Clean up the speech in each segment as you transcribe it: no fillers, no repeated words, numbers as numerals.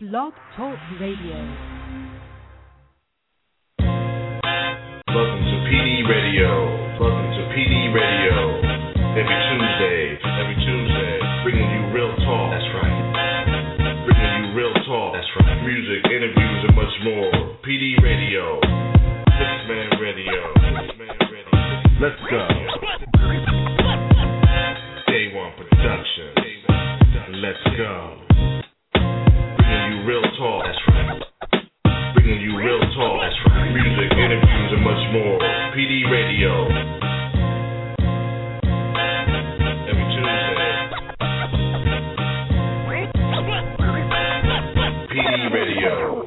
Blog Talk Radio. Welcome to PD Radio. Welcome to PD Radio. Every Tuesday, bringing you real talk. That's right. Bringing you real talk. That's right. Music, interviews, and much more. PD Radio. Six-Man Radio. Let's go. Day One Production. Let's go. Bringing you real talk. That's right. Bringing you real talk. That's right. Music, interviews, and much more. PD Radio. Every Tuesday. PD Radio.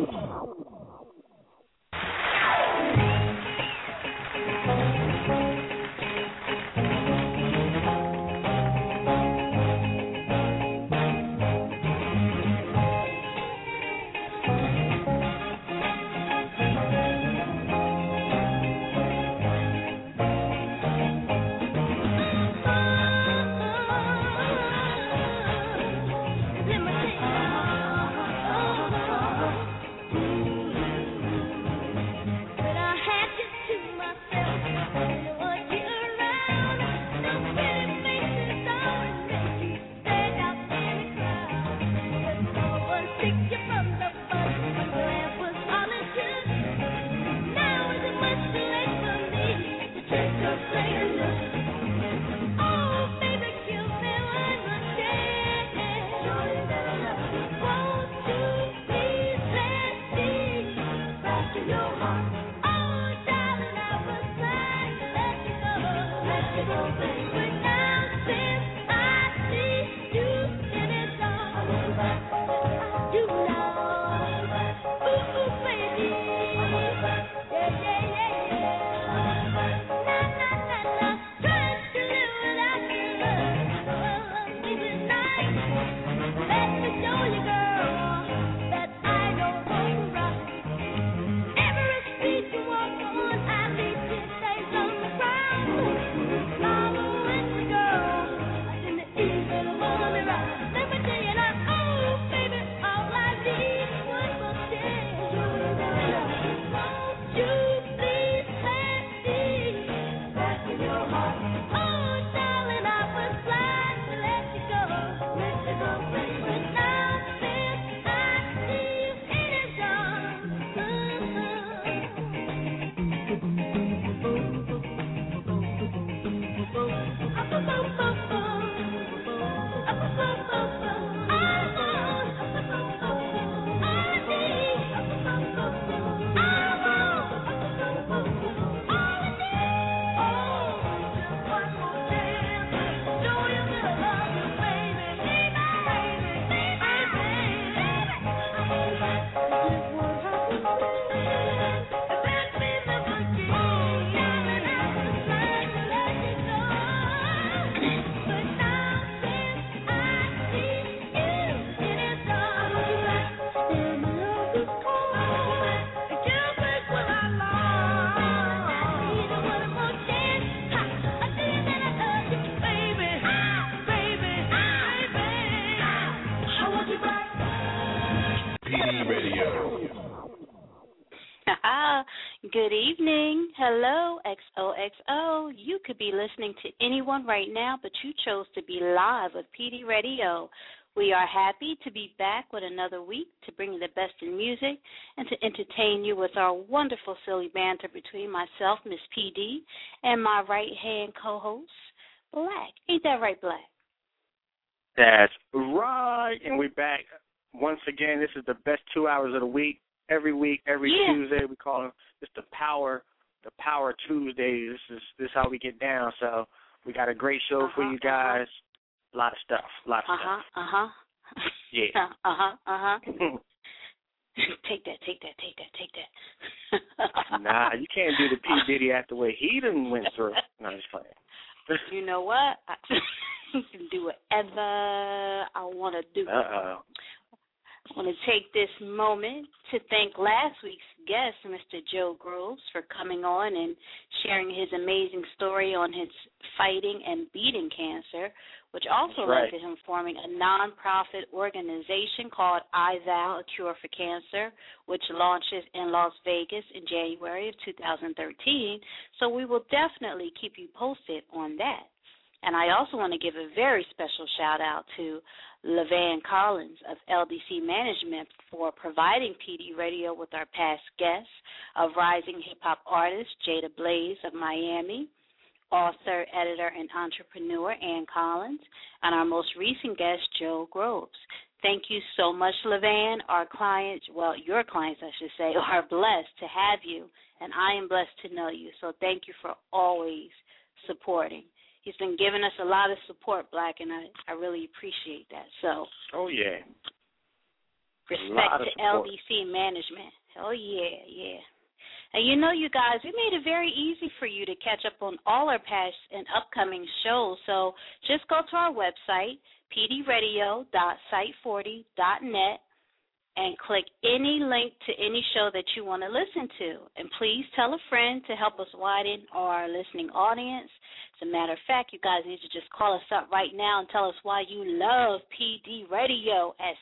Good evening. Hello, XOXO. You could be listening to anyone right now, but you chose to be live with PD Radio. We are happy to be back with another week to bring you the best in music and to entertain you with our wonderful silly banter between myself, Miss PD, and my right-hand co-host, Black. Ain't that right, Black? That's right. And we're back once again. This is the best 2 hours of the week. Every week, every Tuesday, we call them just the Power Tuesday. This is how we get down. So we got a great show for you guys. A lot of stuff. Yeah. Take that. Nah, you can't do the P. Diddy after what he done went through. No, I'm just playing. You know what? I can do whatever I want to do. Uh-oh. I want to take this moment to thank last week's guest, Mr. Joe Groves, for coming on and sharing his amazing story on his fighting and beating cancer, which also led to him forming a nonprofit organization called iVal, A Cure for Cancer, which launches in Las Vegas in January of 2013. So we will definitely keep you posted on that. And I also want to give a very special shout-out to LaVann Collins of LDC Management for providing PD Radio with our past guests of rising hip-hop artist Jada Blaze of Miami, author, editor, and entrepreneur Ann Collins, and our most recent guest, Joe Groves. Thank you so much, LaVann. Our clients, well, your clients, I should say, are blessed to have you, and I am blessed to know you. So thank you for always supporting. He's been giving us a lot of support, Black, and I really appreciate that. So, oh, yeah. Respect to LDC Management. Oh, yeah, yeah. And you know, you guys, we made it very easy for you to catch up on all our past and upcoming shows. So just go to our website, pdradio.site40.net, and click any link to any show that you want to listen to. And please tell a friend to help us widen our listening audience. As a matter of fact, you guys need to just call us up right now and tell us why you love PD Radio at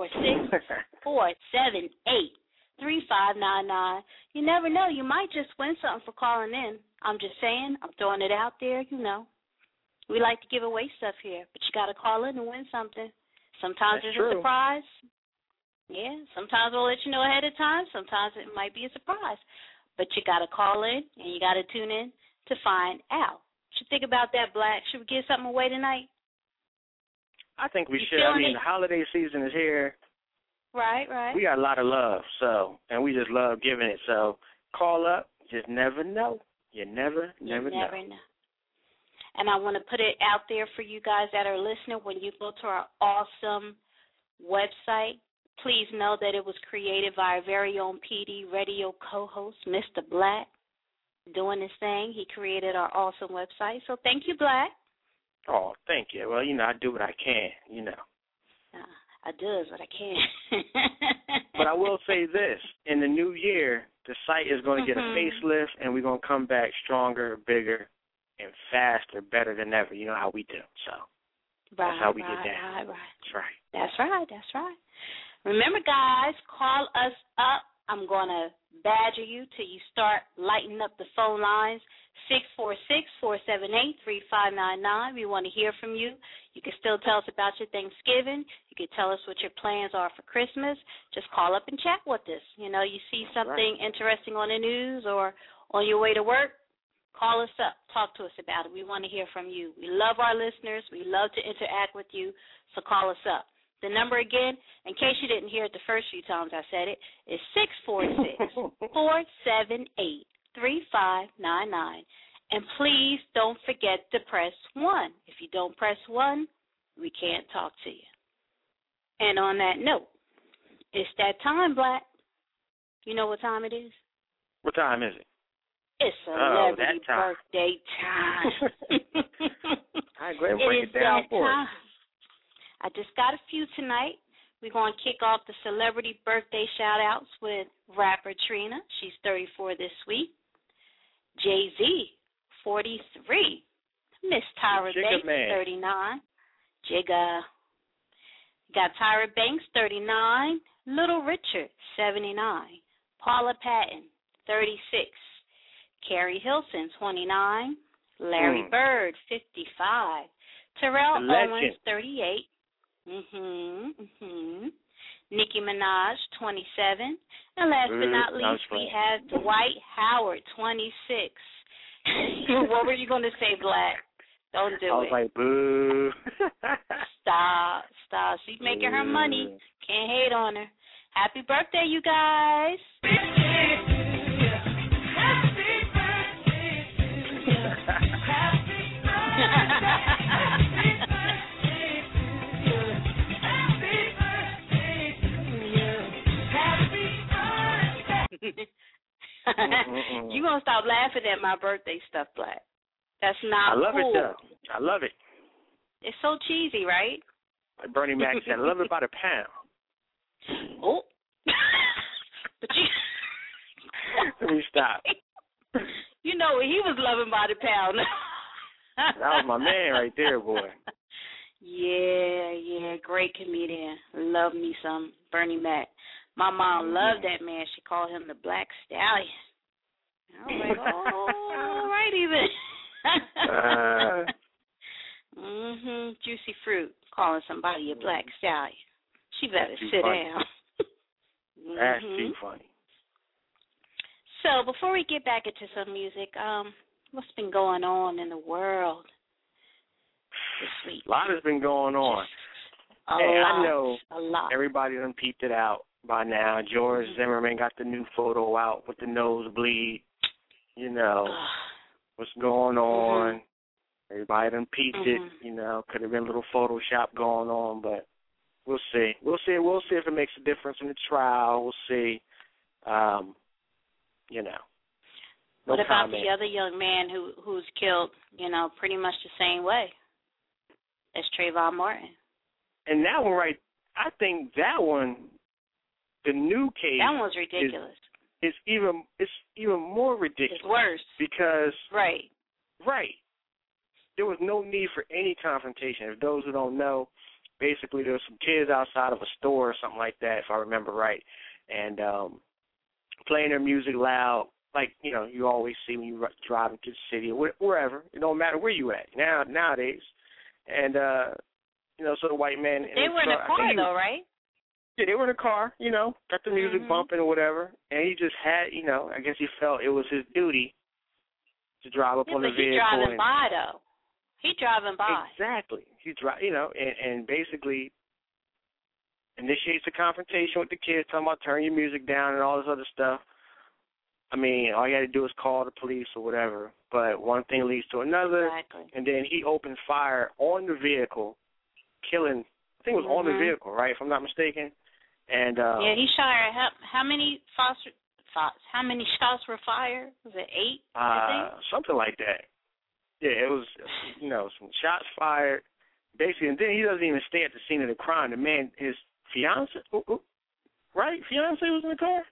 646-478-3599. You never know. You might just win something for calling in. I'm just saying. I'm throwing it out there, you know. We like to give away stuff here, but you got to call in and win something. Sometimes That's there's true. a surprise. Yeah, sometimes we'll let you know ahead of time. Sometimes it might be a surprise. But you got to call in and you got to tune in to find out. What you think about that, Black? Should we give something away tonight? I think we should. I mean, the holiday season is here. Right, right. We got a lot of love, and we just love giving it. So call up. Just never know. You never know. And I want to put it out there for you guys that are listening. When you go to our awesome website, please know that it was created by our very own PD Radio co-host, Mr. Black, doing his thing. He created our awesome website. So thank you, Black. Oh, thank you. Well, you know, I do what I can, you know. I do what I can. But I will say this. In the new year, the site is going to get a facelift, and we're going to come back stronger, bigger, and faster, better than ever. You know how we do. So that's how we get down. Right. That's right. Remember, guys, call us up. I'm going to badger you till you start lighting up the phone lines, 646-478-3599. We want to hear from you. You can still tell us about your Thanksgiving. You can tell us what your plans are for Christmas. Just call up and chat with us. You know, you see something interesting on the news or on your way to work, call us up. Talk to us about it. We want to hear from you. We love our listeners. We love to interact with you, so call us up. The number again, in case you didn't hear it the first few times I said it, is 646-478-3599. And please don't forget to press 1. If you don't press 1, we can't talk to you. And on that note, it's that time, Black. You know what time it is? What time is it? It's celebrity birthday time. All right, go ahead and break it down for us. I just got a few tonight. We're going to kick off the celebrity birthday shout-outs with rapper Trina. She's 34 this week. Jay-Z, 43. Miss Tyra Banks, 39. Jigga. Got Tyra Banks, 39. Little Richard, 79. Paula Patton, 36. Carrie Hilson, 29. Larry Bird, 55. Terrell Owens, 38. Nicki Minaj, 27. And last but not least, we have Dwight Howard, 26. What were you going to say, Black? Don't do it. I was like, boo. Stop. She's making her money. Can't hate on her. Happy birthday, you guys. You gonna stop laughing at my birthday stuff, Black? That's not cool. I love it, though. I love it. It's so cheesy, right? Like Bernie Mac said, I love it by the pound. Oh, but me stop. You know, he was loving by the pound. That was my man right there, boy. Yeah, great comedian. Love me some Bernie Mac. My mom loved that man. She called him the Black Stallion. I was like, oh, all righty then. Juicy fruit, calling somebody a Black Stallion. She better sit down. That's too funny. So before we get back into some music, what's been going on in the world this week? A lot has been going on. I know everybody done peeped it out by now. George Zimmerman got the new photo out with the nosebleed. You know, what's going on. Everybody done peeped it. You know, could have been a little Photoshop going on, but we'll see. We'll see if it makes a difference in the trial. We'll see. You know. No what about comment. the other young man who's killed, you know, pretty much the same way as Trayvon Martin? And that one, right, I think that one, the new case. That one's ridiculous. It's even more ridiculous. It's worse. Because. Right. There was no need for any confrontation. If those who don't know, basically there was some kids outside of a store or something like that, if I remember right, and playing their music loud, like, you know, you always see when you drive into the city or wherever. It don't matter where you at nowadays. And, you know, so the white man. They were in a car, though, right? Yeah, they were in a car, you know, got the music bumping or whatever. And he just had, you know, I guess he felt it was his duty to drive up on the vehicle. He's driving by, though. He's driving by. Exactly. You know, and basically initiates a confrontation with the kids, talking about turn your music down and all this other stuff. I mean, all you had to do is call the police or whatever. But one thing leads to another, and then he opened fire on the vehicle, killing. I think it was on the vehicle, right? If I'm not mistaken. And yeah, he shot. How many shots were fired? Was it 8? I think something like that. Yeah, it was. You know, some shots fired. Basically, and then he doesn't even stay at the scene of the crime. The man, his fiance, right? Fiance was in the car.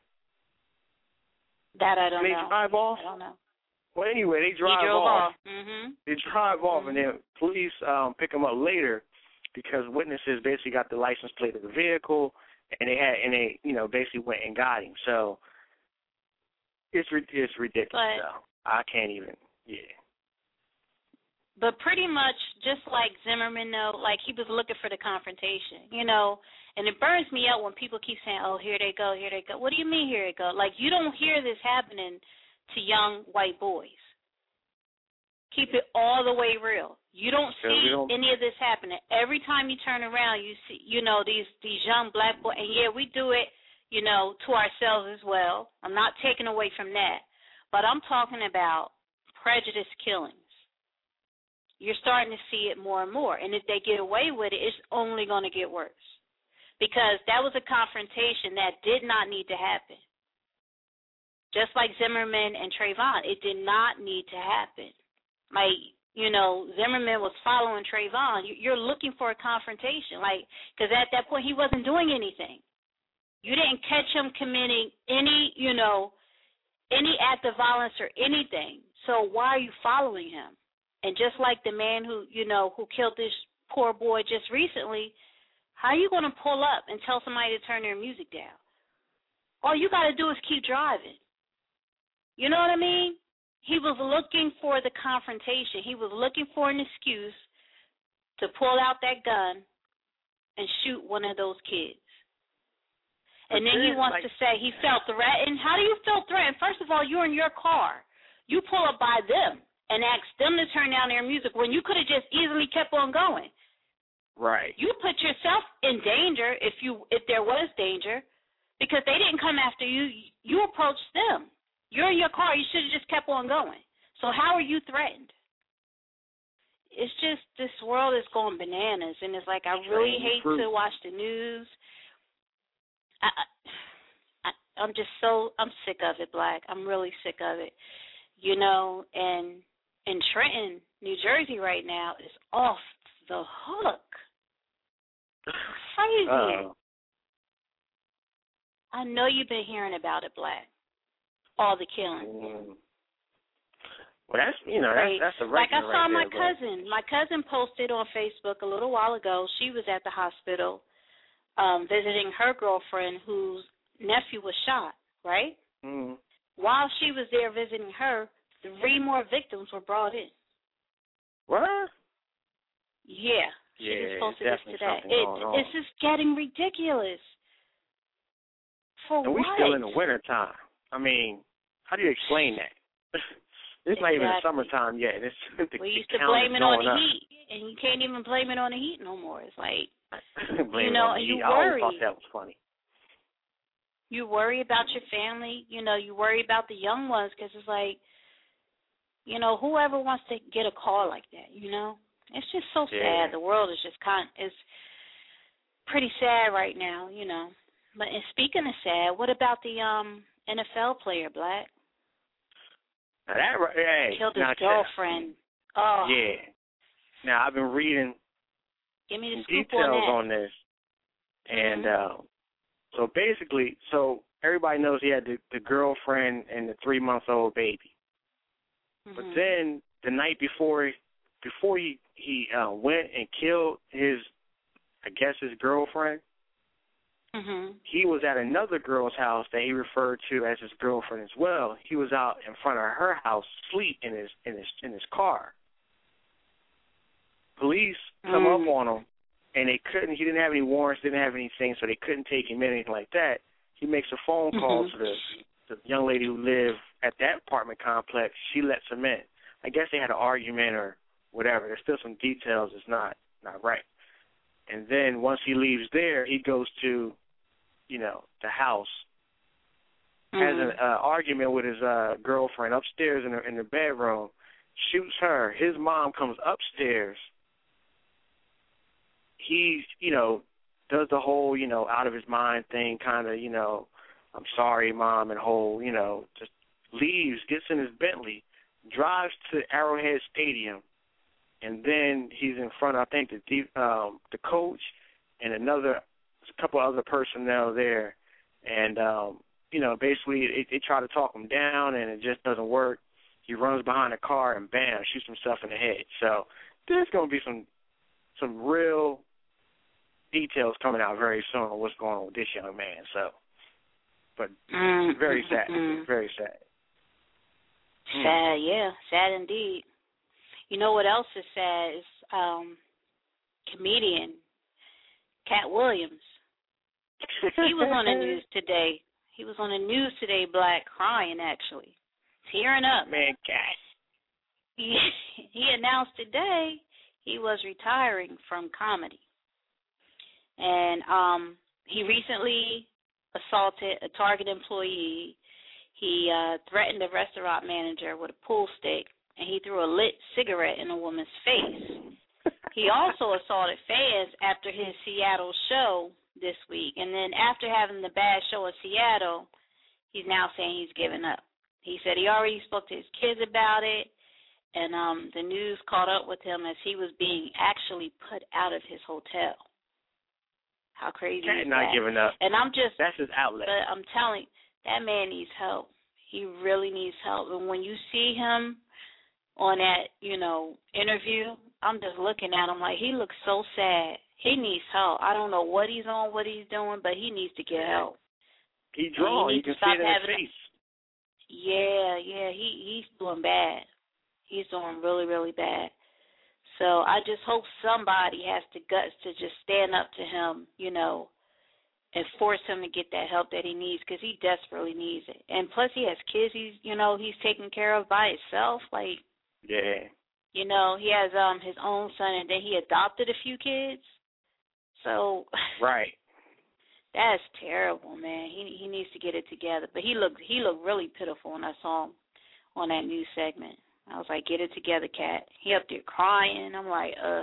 That I don't know. They drive off? I don't know. Well, anyway, they drive off. They drive off, and then police pick them up later because witnesses basically got the license plate of the vehicle, and they you know, basically went and got him. So it's ridiculous. So I can't even. Yeah. But pretty much, just like Zimmerman, though, like he was looking for the confrontation, you know. And it burns me out when people keep saying, "Oh, here they go, here they go." What do you mean, here they go? Like, you don't hear this happening to young white boys. Keep it all the way real. You don't see any of this happening. Every time you turn around, you see, you know, these young black boys. And yeah, we do it, you know, to ourselves as well. I'm not taking away from that, but I'm talking about prejudice killings. You're starting to see it more and more. And if they get away with it, it's only going to get worse. Because that was a confrontation that did not need to happen. Just like Zimmerman and Trayvon, it did not need to happen. Like, you know, Zimmerman was following Trayvon. You're looking for a confrontation. Like, because at that point he wasn't doing anything. You didn't catch him committing any, you know, any act of violence or anything. So why are you following him? And just like the man who, you know, who killed this poor boy just recently, how are you going to pull up and tell somebody to turn their music down? All you got to do is keep driving. You know what I mean? He was looking for the confrontation. He was looking for an excuse to pull out that gun and shoot one of those kids. And then he wants to say he felt threatened. How do you feel threatened? First of all, you're in your car. You pull up by them and ask them to turn down their music when you could have just easily kept on going. Right. You put yourself in danger if there was danger, because they didn't come after you. You approached them. You're in your car. You should have just kept on going. So how are you threatened? It's just this world is going bananas, and it's like I really hate to watch the news. I'm sick of it, Black. I'm really sick of it. You know, and in Trenton, New Jersey right now is off the hook. Crazy. I know you've been hearing about it, Black. all the killing. Well, that's that's the right. Like I saw my cousin. My cousin posted on Facebook a little while ago. She was at the hospital visiting her girlfriend whose nephew was shot. Right. Mm-hmm. While she was there visiting her, 3 more victims were brought in. What? Yeah. She just posted this today. It's just getting ridiculous. For and what? We're still in the winter time. I mean, how do you explain that? It's not even the summertime yet. We used to blame it on the heat, and you can't even blame it on the heat no more. It's like, you know, and you worry. I always thought that was funny. You worry about your family. You know, you worry about the young ones because it's like, you know, whoever wants to get a call like that, you know? It's just so sad. The world is just it's pretty sad right now, you know. But and speaking of sad, what about the NFL player, Black? Now that killed his girlfriend. Oh. Yeah. Now I've been reading Give me the some scoop details on this, and so basically, everybody knows he had the girlfriend and the 3-month-old baby. Mm-hmm. But then the night before he went and killed his girlfriend, mm-hmm. he was at another girl's house that he referred to as his girlfriend as well. He was out in front of her house, asleep in his car. Police come up on him, and they couldn't. He didn't have any warrants, didn't have anything, so they couldn't take him in, anything like that. He makes a phone call to the young lady who lived at that apartment complex. She lets him in. I guess they had an argument or whatever. There's still some details that's not right. And then once he leaves there, he goes to, the house, has an argument with his girlfriend upstairs in the bedroom, shoots her. His mom comes upstairs. He, does the whole, out of his mind thing, kind of, I'm sorry, Mom, and whole, just leaves, gets in his Bentley, drives to Arrowhead Stadium, and then he's in front of, I think, the coach and a couple other personnel there. And, basically they try to talk him down, and it just doesn't work. He runs behind a car and, bam, shoots himself in the head. So there's going to be some real details coming out very soon on what's going on with this young man. So, but very sad, very sad. Sad, yeah, sad indeed. You know what else is sad is comedian Cat Williams. He was on the news today. Black, crying actually, tearing up. Man, Cat. He announced today he was retiring from comedy. And he recently assaulted a Target employee. He threatened a restaurant manager with a pool stick, and he threw a lit cigarette in a woman's face. He also assaulted fans after his Seattle show this week. And then after having the bad show in Seattle, he's now saying he's given up. He said he already spoke to his kids about it, and the news caught up with him as he was being actually put out of his hotel. How crazy is that? Not giving up. And that's his outlet. But I'm telling you, that man needs help. He really needs help. And when you see him on that, interview, I'm just looking at him like he looks so sad. He needs help. I don't know what he's on, what he's doing, but he needs to get help. He's drawn. You can see it in his face. Yeah, he's doing bad. He's doing really, really bad. So I just hope somebody has the guts to just stand up to him, and force him to get that help that he needs, because he desperately needs it. And plus he has kids he's taking care of by himself. Like, yeah. He has his own son, and then he adopted a few kids. So right. That's terrible, man. He needs to get it together. But he looked really pitiful when I saw him on that news segment. I was like, get it together, Cat. He up there crying. I'm like, ugh.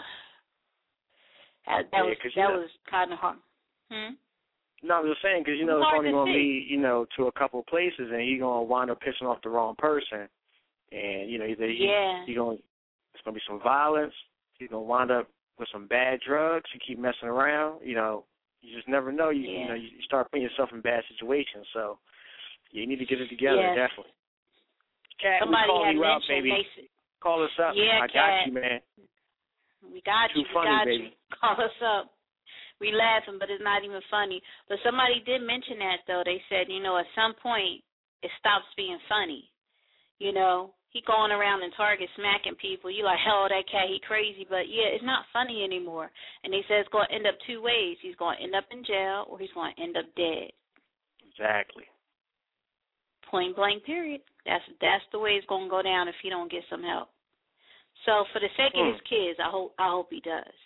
That was kind of hard. No, I was just saying, because, it's only going to lead, to a couple of places, and he's going to wind up pissing off the wrong person. And, either it's going to be some violence, he's going to wind up with some bad drugs, you keep messing around, you just never know. You start putting yourself in bad situations. So, You need to get it together, definitely. Cat, somebody we call had you out, mentioned baby. Call us up. Yeah, I got you, man. We got Too you. funny, we got baby. you. Call us up. We laughing, but it's not even funny. But somebody did mention that, though. They said, at some point it stops being funny. He going around in Target smacking people. You like, hell, that cat, he crazy. But, yeah, it's not funny anymore. And they said it's going to end up two ways. He's going to end up in jail or he's going to end up dead. Exactly. Point blank, period. That's the way it's going to go down if he don't get some help. So for the sake of his kids, I hope he does.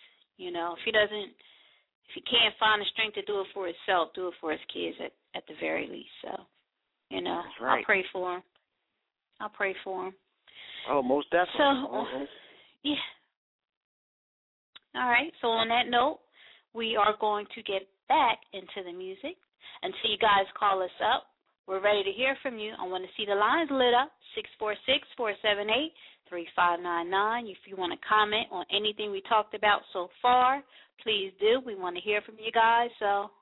If he can't find the strength to do it for himself, do it for his kids at the very least. So, That's right. I'll pray for him. Oh, most definitely. So, yeah. All right. So on that note, we are going to get back into the music until you guys call us up. We're ready to hear from you. I want to see the lines lit up, 646-478-3599. If you want to comment on anything we talked about so far, please do. We want to hear from you guys. So,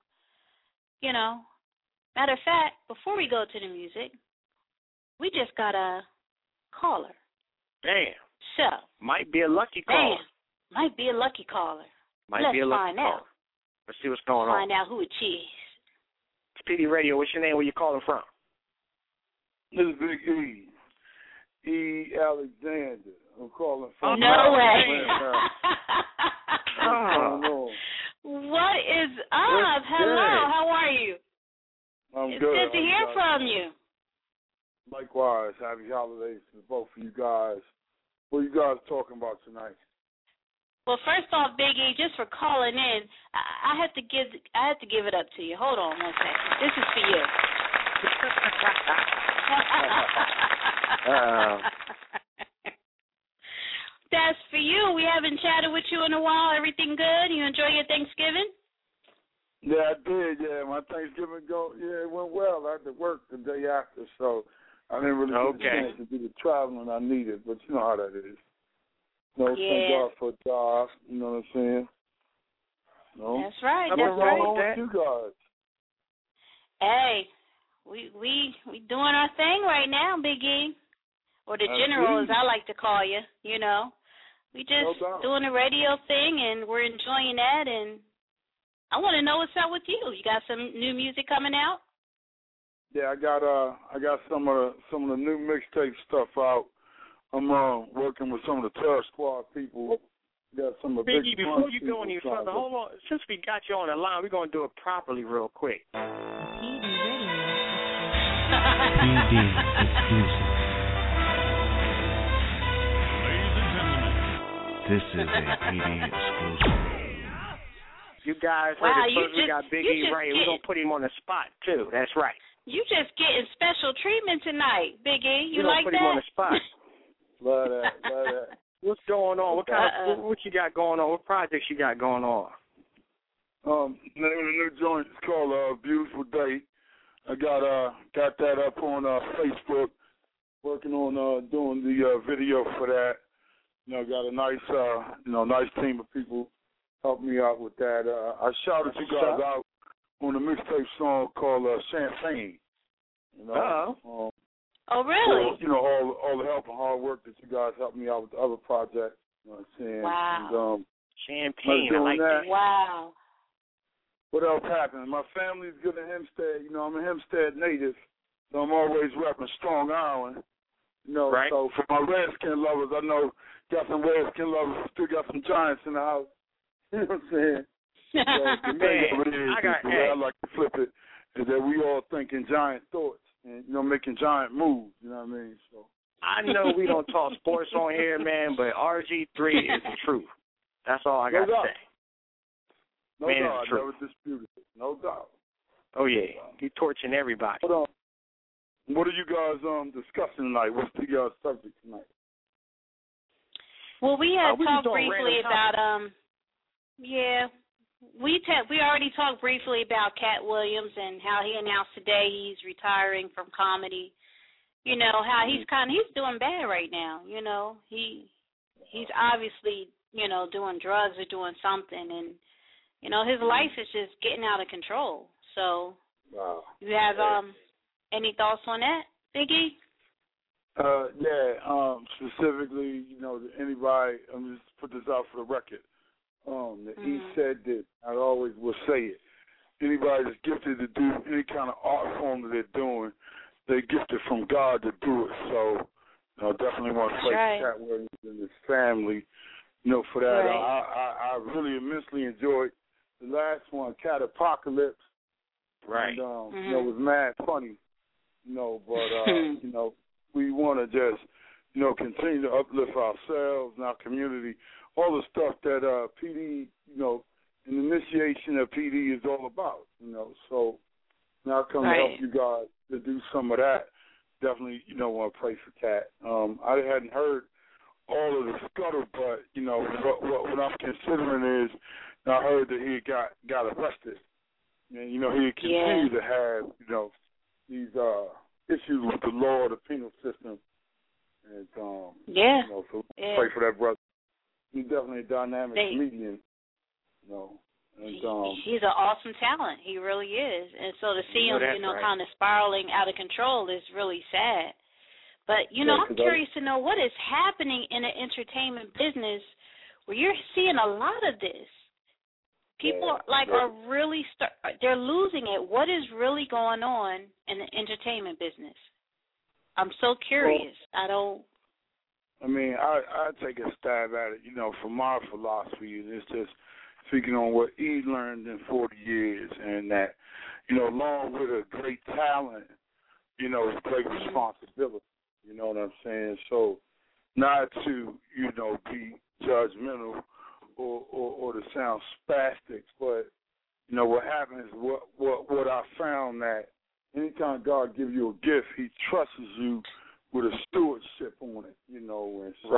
matter of fact, before we go to the music, we just got a caller. Damn. So. Might be a lucky caller. Might be a lucky caller. Let's find out. Let's see what's going Find out who it is. It's PD Radio. What's your name? Where you calling from? This is Big E. E. Alexander. I'm calling from. No way. What is up? Hello. How are you? I'm it's good. It's good to hear from you. Likewise. Happy holidays to both of you guys. What are you guys talking about tonight? Well, first off, Big E, just for calling in, I have to give it up to you. Hold on one second. This is for you. That's for you. We haven't chatted with you in a while. Everything good? You enjoy your Thanksgiving? Yeah, I did. Yeah, my Thanksgiving it went well. I had to work the day after, so I didn't really get a chance to do the traveling I needed. But you know how that is. Thank God for a job. You know what I'm saying? No? That's right. What's going on with you guys? Hey, we doing our thing right now, Big E, or the General, as I like to call you. We just doing the radio thing, and we're enjoying that. And I want to know what's up with you. You got some new music coming out? Yeah, I got some of the new mixtape stuff out. I'm working with some of the Terror Squad people. Got some of Biggie, before you go any further, hold on. Since we got you on the line, we're going to do it properly real quick. PD exclusive. This is a PD exclusive. You guys heard it first. We got Big E right here. We're going to put him on the spot, too. That's right. You just getting special treatment tonight, Big E. You like that? We're going to put him on the spot. Love that. What's going on? What you got going on? What projects you got going on? The new joint is called Beautiful Day. I got that up on Facebook. Working on doing the video for that. Got a nice nice team of people helping me out with that. I shouted you guys out on a mixtape song called Champagne. Oh, really? So, all the help and hard work that you guys helped me out with the other project. You know what I'm saying? Wow. And, Champagne, I like that. Wow. What else happened? My family's good in Hempstead. I'm a Hempstead native, so I'm always repping Strong Island. Right. So for my Redskin lovers, I know got some Redskin lovers, still got some Giants in the house. You know what I'm saying? So the thing of it is, the way I like to flip it is that we all thinking giant thoughts and making giant moves. You know what I mean? So I know we don't talk sports on here, man, but RG3 is the truth. That's all I got to say. No doubt. I never disputed it. No doubt. Oh yeah, he torching everybody. Hold on. What are you guys discussing tonight? What's the subject tonight? Well, we had talked briefly about we already talked briefly about Cat Williams and how he announced today he's retiring from comedy. How he's doing bad right now. He's obviously doing drugs or doing something, and his life is just getting out of control. So wow. you have Any thoughts on that, Biggie? Specifically, anybody, I'm just put this out for the record. He said that I always will say it. Anybody that's gifted to do any kind of art form that they're doing, they're gifted from God to do it. So I definitely want to thank Cat Williams and his family, for that. Right. I really immensely enjoyed the last one, Cat Apocalypse. Right. And, it was mad funny, but, we want to just, continue to uplift ourselves and our community, all the stuff that PD, an initiation of PD is all about, So now I come to help you guys to do some of that. Definitely, want to pray for Cat. I hadn't heard all of the scuttlebutt, what I'm considering is, I heard that he got arrested. And, he continued to have, these issues with the law, the penal system. And, so pray for that brother. He's definitely a dynamic comedian, And, he's an awesome talent. He really is. And so to see him, kind of spiraling out of control is really sad. But, I'm curious to know what is happening in the entertainment business where you're seeing a lot of this. People are really they're losing it. What is really going on in the entertainment business? I'm so curious. Well, I take a stab at it, from my philosophy. It's just speaking on what he learned in 40 years and that, along with a great talent, is great responsibility. You know what I'm saying? So not to, be judgmental or to sound spastic, but, what happens, what I found that anytime God gives you a gift, he trusts you with a stewardship on it, and so,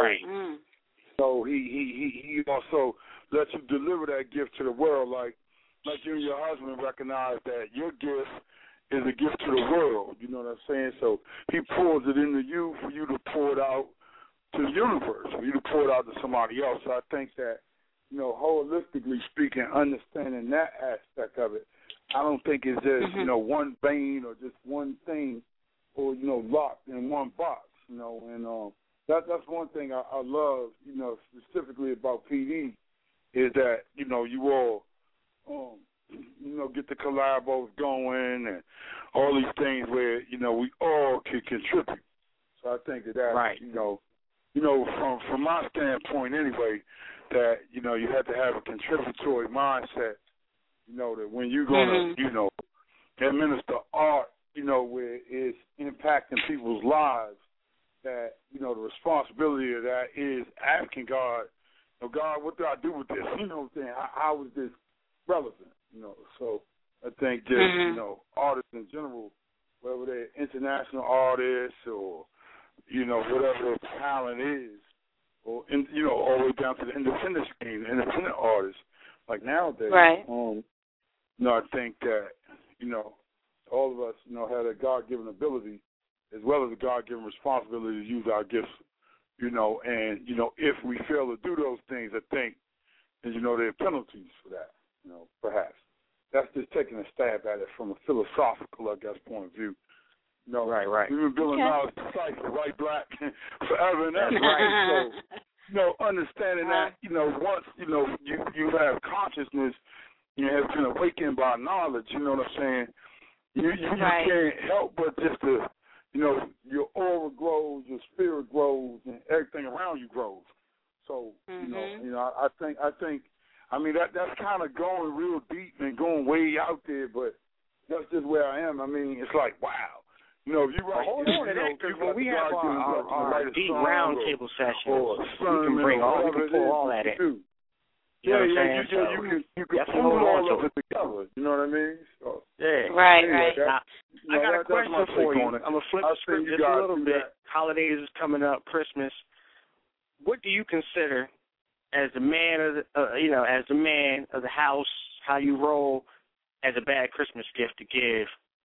so he also lets you deliver that gift to the world, like you and your husband recognize that your gift is a gift to the world, you know what I'm saying? So he pours it into you for you to pour it out to the universe, for you to pour it out to somebody else. So I think that, holistically speaking, understanding that aspect of it, I don't think it's just, one vein or just one thing or, locked in one box, and that's one thing I love, specifically about PD is that, you all, get the collabos going and all these things where, we all can contribute. So I think that, from my standpoint anyway, that, you have to have a contributory mindset, that when you're going to, administer art, where it's impacting people's lives, that, the responsibility of that is asking God, God, what do I do with this? You know what I'm saying? How is this relevant? So I think just, artists in general, whether they're international artists or, whatever their talent is, or, all the way down to the independent scene, independent artists, like nowadays, I think that, all of us, have a God-given ability as well as a God-given responsibility to use our gifts, and, if we fail to do those things, I think, and, there are penalties for that, perhaps. That's just taking a stab at it from a philosophical, I guess, point of view. Right. We've been building knowledge cycle, right, Black, forever and ever. Right. So, understanding that, once, you have consciousness, you have been awakened by knowledge, you know what I'm saying? You can't help but just to, your aura grows, your spirit grows, and everything around you grows. So, I think, that's kind of going real deep and going way out there, but that's just where I am. It's like, wow. If you write, hold on to that, because when we have our deep round table sessions, we can bring we can pull all that in. You can pull all of it together. You know what I mean? So, Right. Now, I got a question for you. I'm going to flip the script just a little bit. Holidays is coming up, Christmas. What do you consider as the man of as the man of the house, how you roll as a bad Christmas gift to give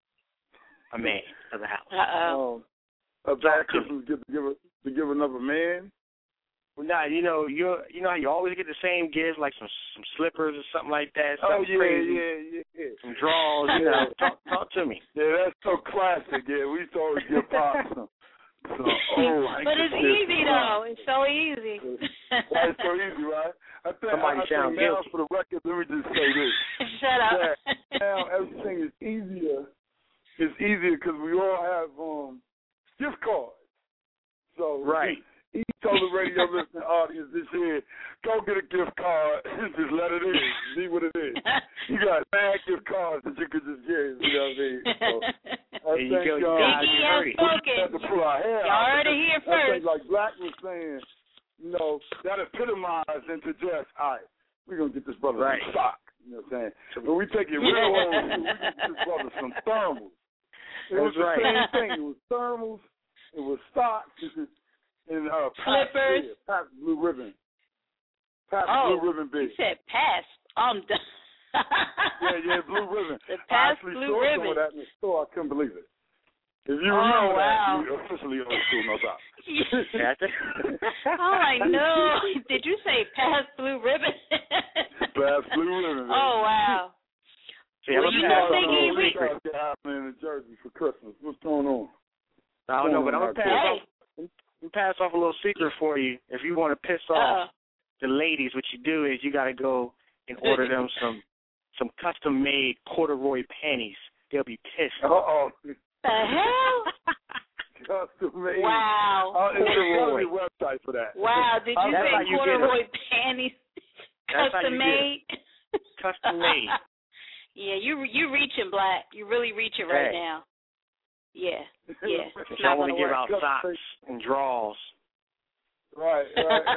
a man of the house? A bad Christmas gift to give another man? Well, nah, you know how you always get the same gifts, like some slippers or something like that. Something yeah, crazy. yeah. Some drawers, talk to me. Yeah, that's so classic. Yeah, we used to always give Pop some but it's easy though. It's so easy. It's so easy, right? I think now guilty. For the record, let me just say this. Shut up. Now everything is easier. It's easier because we all have gift cards. So right. He told the radio listening audience this year, go get a gift card and just let it in. See what it is. You got mad gift cards that you could just get. You know what I mean? So, I think Biggie has spoken. To pull our hair Y'all heard it here first. I think like Black was saying, that epitomized into just, all right, we're going to get this brother some socks. You know what I'm saying? But we take it real old school. We get this brother some thermals. It was the same thing. It was thermals. It was socks. And Slippers. Pabst Blue Ribbon. Blue Ribbon big. You said Pabst. I'm done. yeah, Blue Ribbon. The Pabst Blue Ribbon. Some of that in the store. I couldn't believe it. If you remember that, you officially old school, no doubt. I'm like, no. Did you say Pabst Blue Ribbon? Pabst Blue Ribbon. Oh, wow. Well, you know, Biggie, happening in Jersey for Christmas. What's going on? I don't know, but I'm going to pass off a little secret for you. If you want to piss off the ladies, what you do is you got to go and order them some custom-made corduroy panties. They'll be pissed. Uh-oh. The hell? Custom-made. Wow. There's a website for that. Wow. Did you say corduroy panties? Custom-made? Custom-made. Yeah, you reaching, Black. You really reaching right now. Yeah. If y'all want to give out socks and drawers. Right.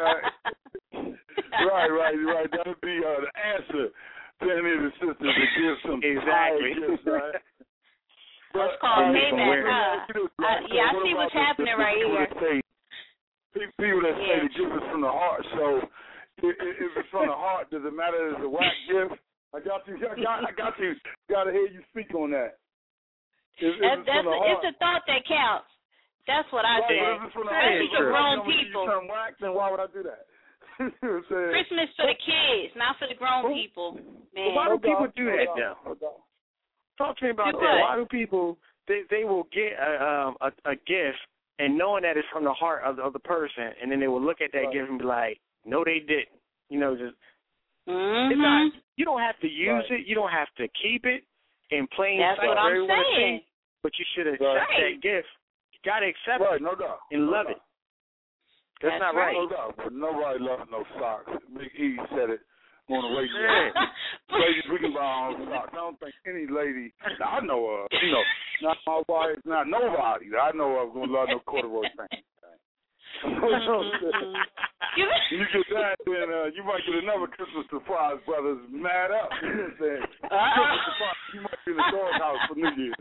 That would be the answer to any of the sisters that give some gifts, right? It's called payback, I see what's happening right here. People that say the gift is from the heart. So if it's from the heart, does it matter if it's a whack gift? I got you. Got to hear you speak on that. It's a thought that counts. That's what I say. Especially for grown people. If you turn wax, then why would I do that? Christmas for the kids, not for the grown people. Man. Why do people do that, though? Talk to me about that. Why do people, they will get a gift and knowing that it's from the heart of the person, and then they will look at that gift and be like, no, they didn't. Just it's not, you don't have to use it. You don't have to keep it in plain sight. That's what I'm saying. But you should accept that gift. You got to accept it no doubt. And love it. That's not right. No doubt. But nobody loves no socks. Big E said it on the radio. Ladies, we can buy our own socks. I don't think any lady I know of, not my wife, not nobody that I know of going to love no corduroy pants. You get that, then you might get another Christmas surprise, brothers. Mad up. You know what I'm saying? Christmas surprise, you might be in the doghouse for New Year's.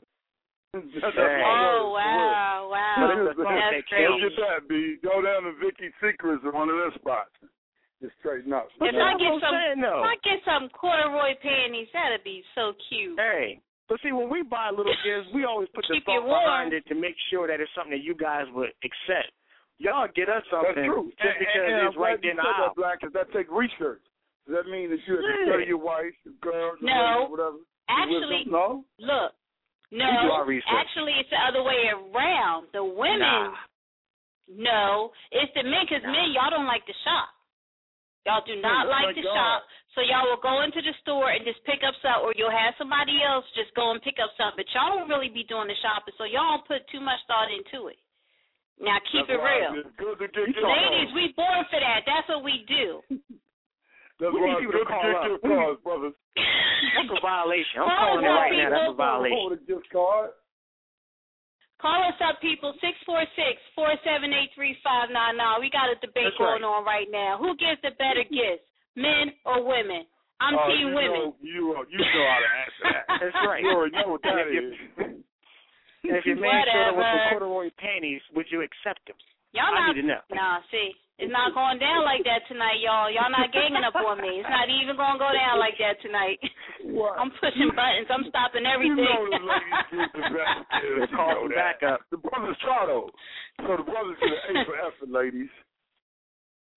Wow. That's crazy. Look at that, B. Go down to Vicky's Secrets or one of their spots. Just straighten up. If I get some corduroy panties, that'd be so cute. Hey. But see, when we buy little gifts, we always put the thought behind it to make sure that it's something that you guys would accept. Y'all get us something just because it's right there in the aisle. Black, because that takes research. Does that mean that you have to study your wife, your girl, no. whatever? Actually, no. Look, no. Actually, it's the other way around. The women, no, it's the men. Because men, y'all don't like to shop. Y'all do not like to shop. So y'all will go into the store and just pick up something, or you'll have somebody else just go and pick up something. But y'all don't really be doing the shopping, so y'all don't put too much thought into it. Now keep it real. Ladies, we born for that. That's what we do. That's why it's good to get gift cards, brothers. That's a violation. I'm calling it right now. That's a violation. Hold a gift card. Call us up, people, 646-478-3599. We got a debate going on right now. Who gives the better gifts, men or women? I'm team women. You know how to answer that. That's right. You already know what that is. And if your man showed up with some corduroy panties, would you accept them? I need to know. Nah, see, it's not going down like that tonight, y'all. Y'all not ganging up on me. It's not even going to go down like that tonight. What? I'm pushing buttons. I'm stopping everything. You know the ladies get the best. Call back up. The brothers try those. So the brothers get an A for effort, ladies.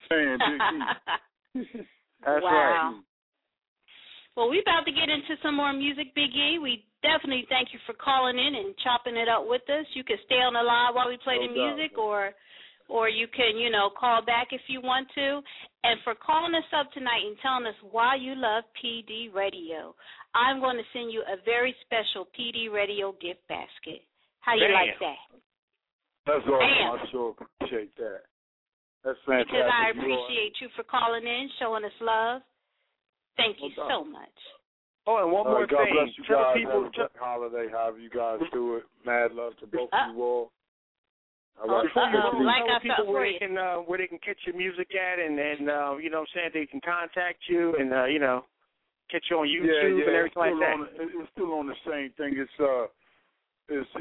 fan, Big E. That's wow. right. Well, we're about to get into some more music, Big E. We definitely thank you for calling in and chopping it up with us. You can stay on the line while we play the music, or you can, call back if you want to. And for calling us up tonight and telling us why you love PD Radio, I'm going to send you a very special PD Radio gift basket. How you like that? That's awesome. I sure appreciate that. That's fantastic. Because I appreciate you for calling in, showing us love. Thank you so much. Oh, and one more God thing. bless you guys. Have a good holiday, however you guys do it. Mad love to both of you all. Before you go, like I people felt where they can catch your music at, and you know what I'm saying, they can contact you and catch you on YouTube and everything like that. It's still on the same thing. It's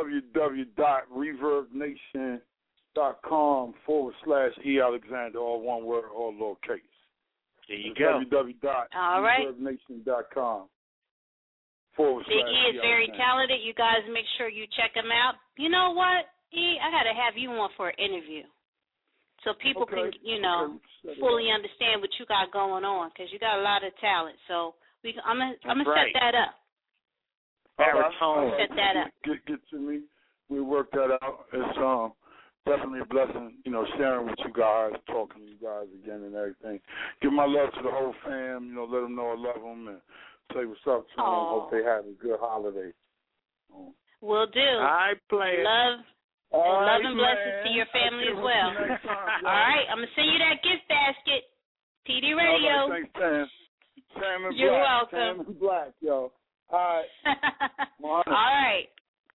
www.reverbnation.com/E Alexander, all one word, all lowercase. There you go. www.reverbnation.com. Big E is very talented. You guys make sure you check him out. You know what, E? I got to have you on for an interview so people can, fully understand what you got going on, because you got a lot of talent. So I'm gonna set that up. Baritone. Set that up. Get to me. We work that out. It's definitely a blessing, sharing with you guys, talking to you guys again and everything. Give my love to the whole fam, let them know I love them and say what's up to them. Hope they have a good holiday. Will do. I play love and blessings to your family as well. All right, I'm going to send you that gift basket. PD Radio. Thanks, Sam. Sam and You're Black. welcome. Sam and Black, yo. All right. All right.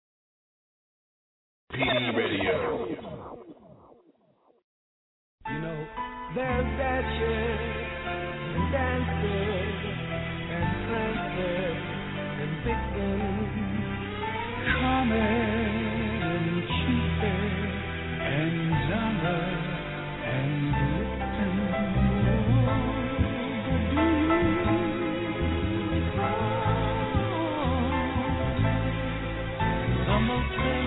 PD Radio. There's dashes and dances and prances and vixens, Comet and Cupid and Donner and Blitzen. Some of them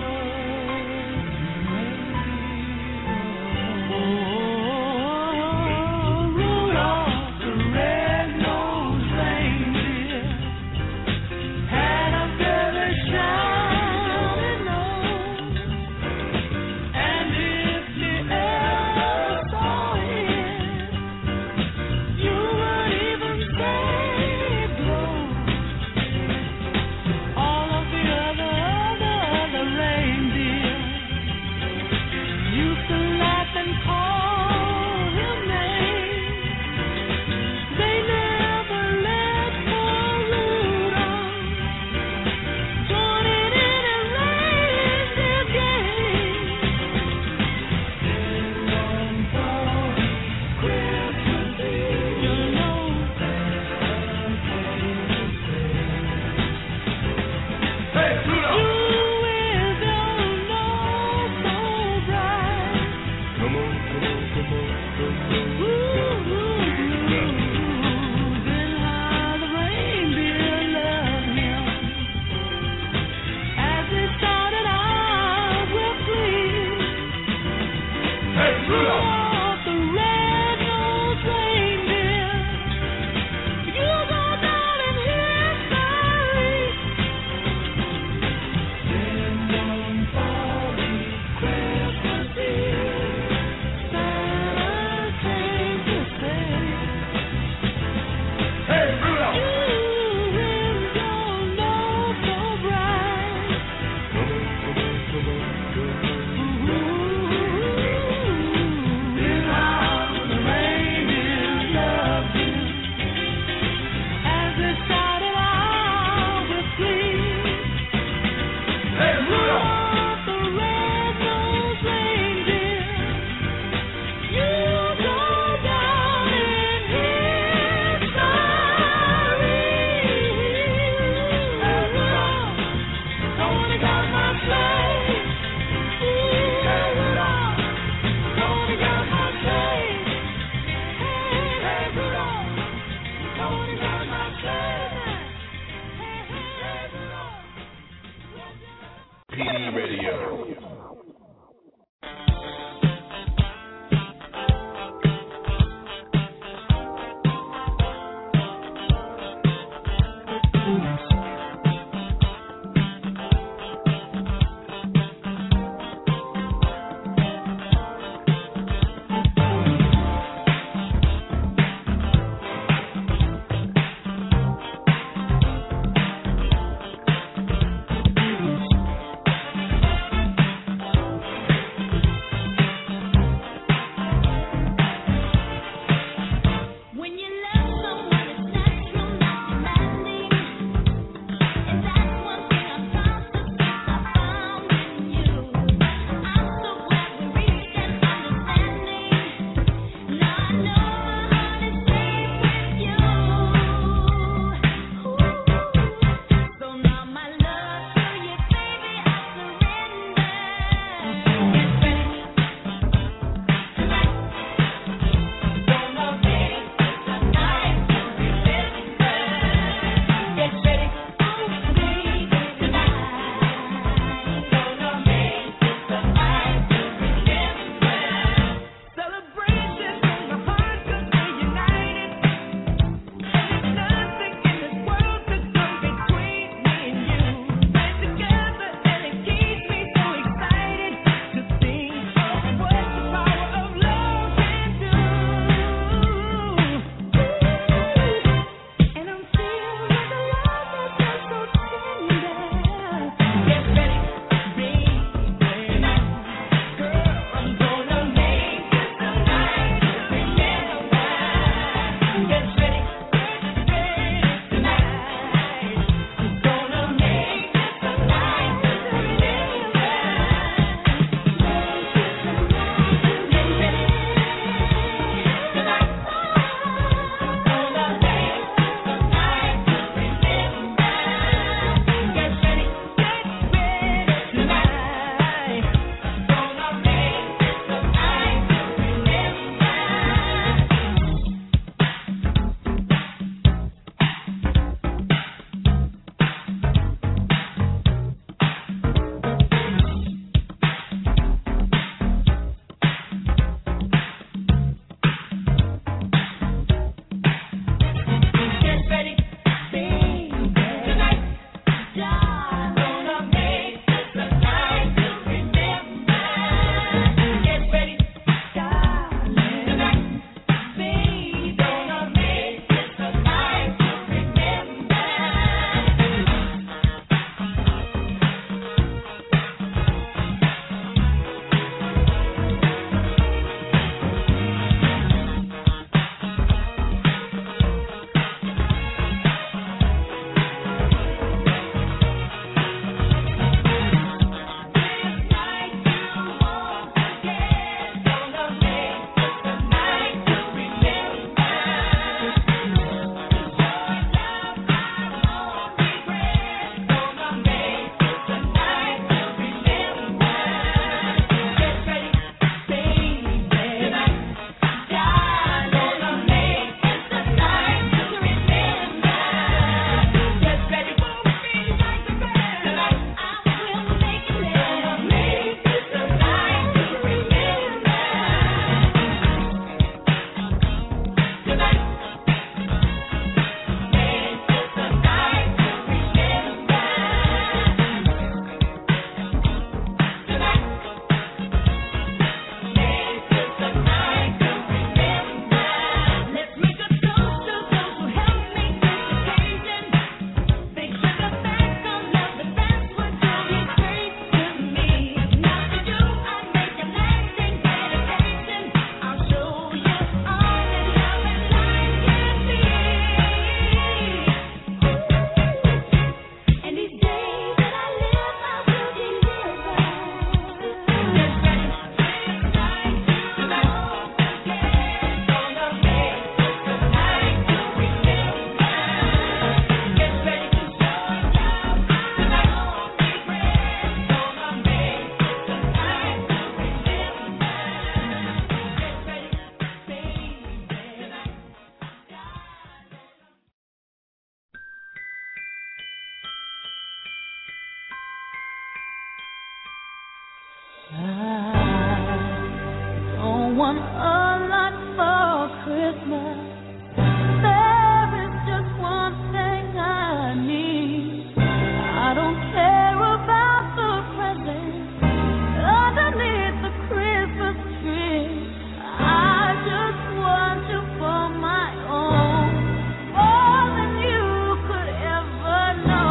I don't want a lot for Christmas. There is just one thing I need. I don't care about the presents underneath the Christmas tree. I just want you for my own, more than you could ever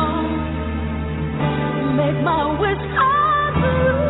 know. Make my wish come true.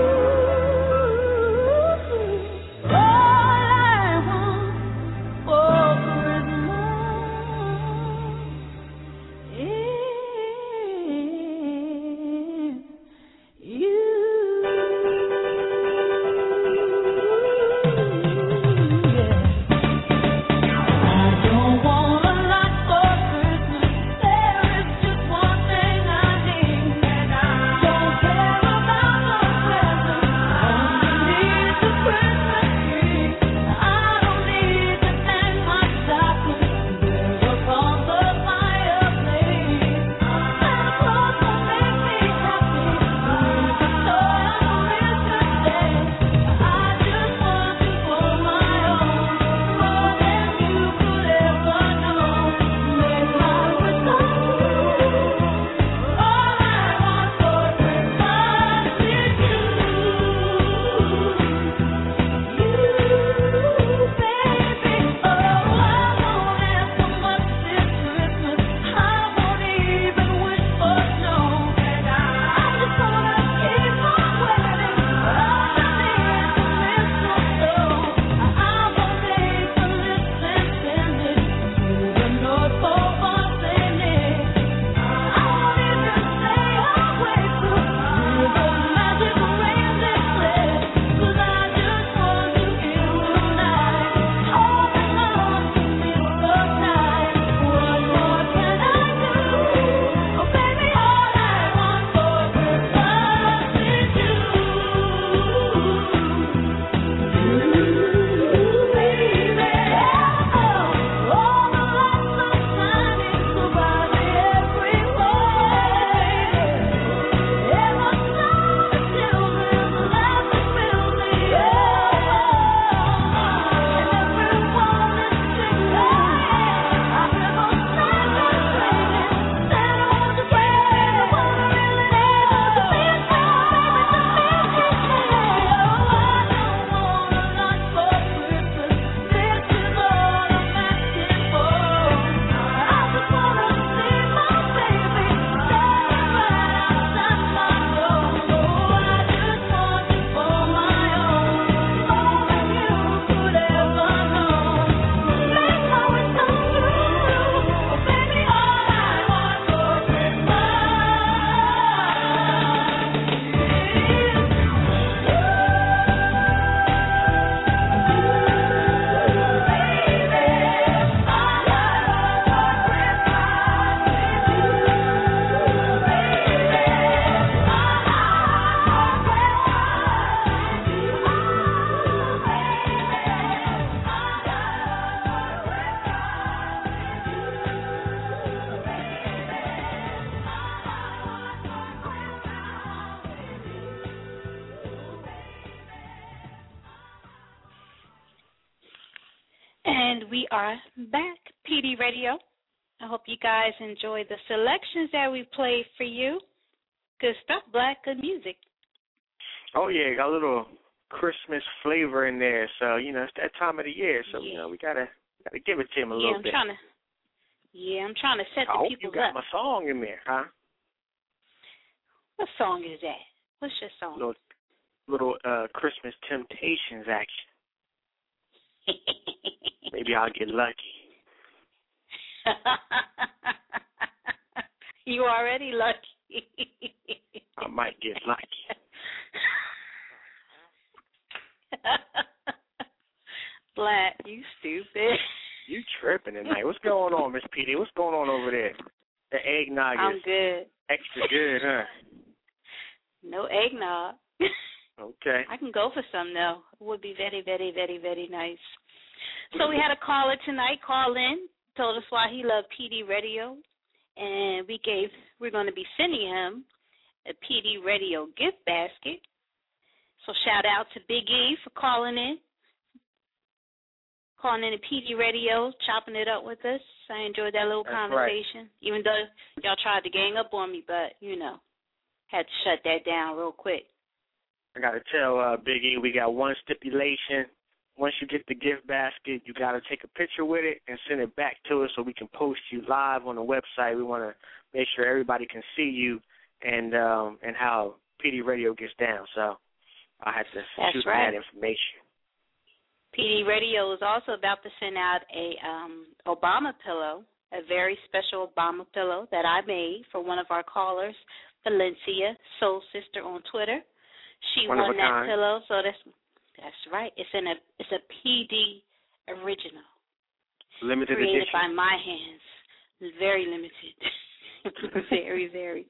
And we are back, PD Radio. I hope you guys enjoyed the selections that we played for you. Good stuff, Black, good music. Oh, yeah, got a little Christmas flavor in there. So, you know, it's that time of the year. So, you know, we gotta give it to him a little bit. I'm trying to set the people up. I hope you got my song in there, huh? What song is that? What's your song? Little Christmas Temptations action. Maybe I'll get lucky. You already lucky. I might get lucky. Black, you stupid. You tripping tonight. What's going on, Miss PD? What's going on over there? The eggnog I'm is good. Extra good, huh? No eggnog. Okay. I can go for some, though. It would be very, very, very, very nice. So we had a caller tonight call in, told us why he loved PD Radio, and we're going to be sending him a PD Radio gift basket. So shout out to Big E for calling in to PD Radio, chopping it up with us. I enjoyed that little conversation, even though y'all tried to gang up on me, but, had to shut that down real quick. I got to tell Big E, we got one stipulation. Once you get the gift basket, you got to take a picture with it and send it back to us so we can post you live on the website. We want to make sure everybody can see you and how PD Radio gets down. So I had to shoot that information. PD Radio is also about to send out a Obama pillow, a very special Obama pillow that I made for one of our callers, Valencia, Soul Sister on Twitter. She won that pillow, so that's right. It's a PD original. Limited created edition. By my hands. Very limited. Very, very.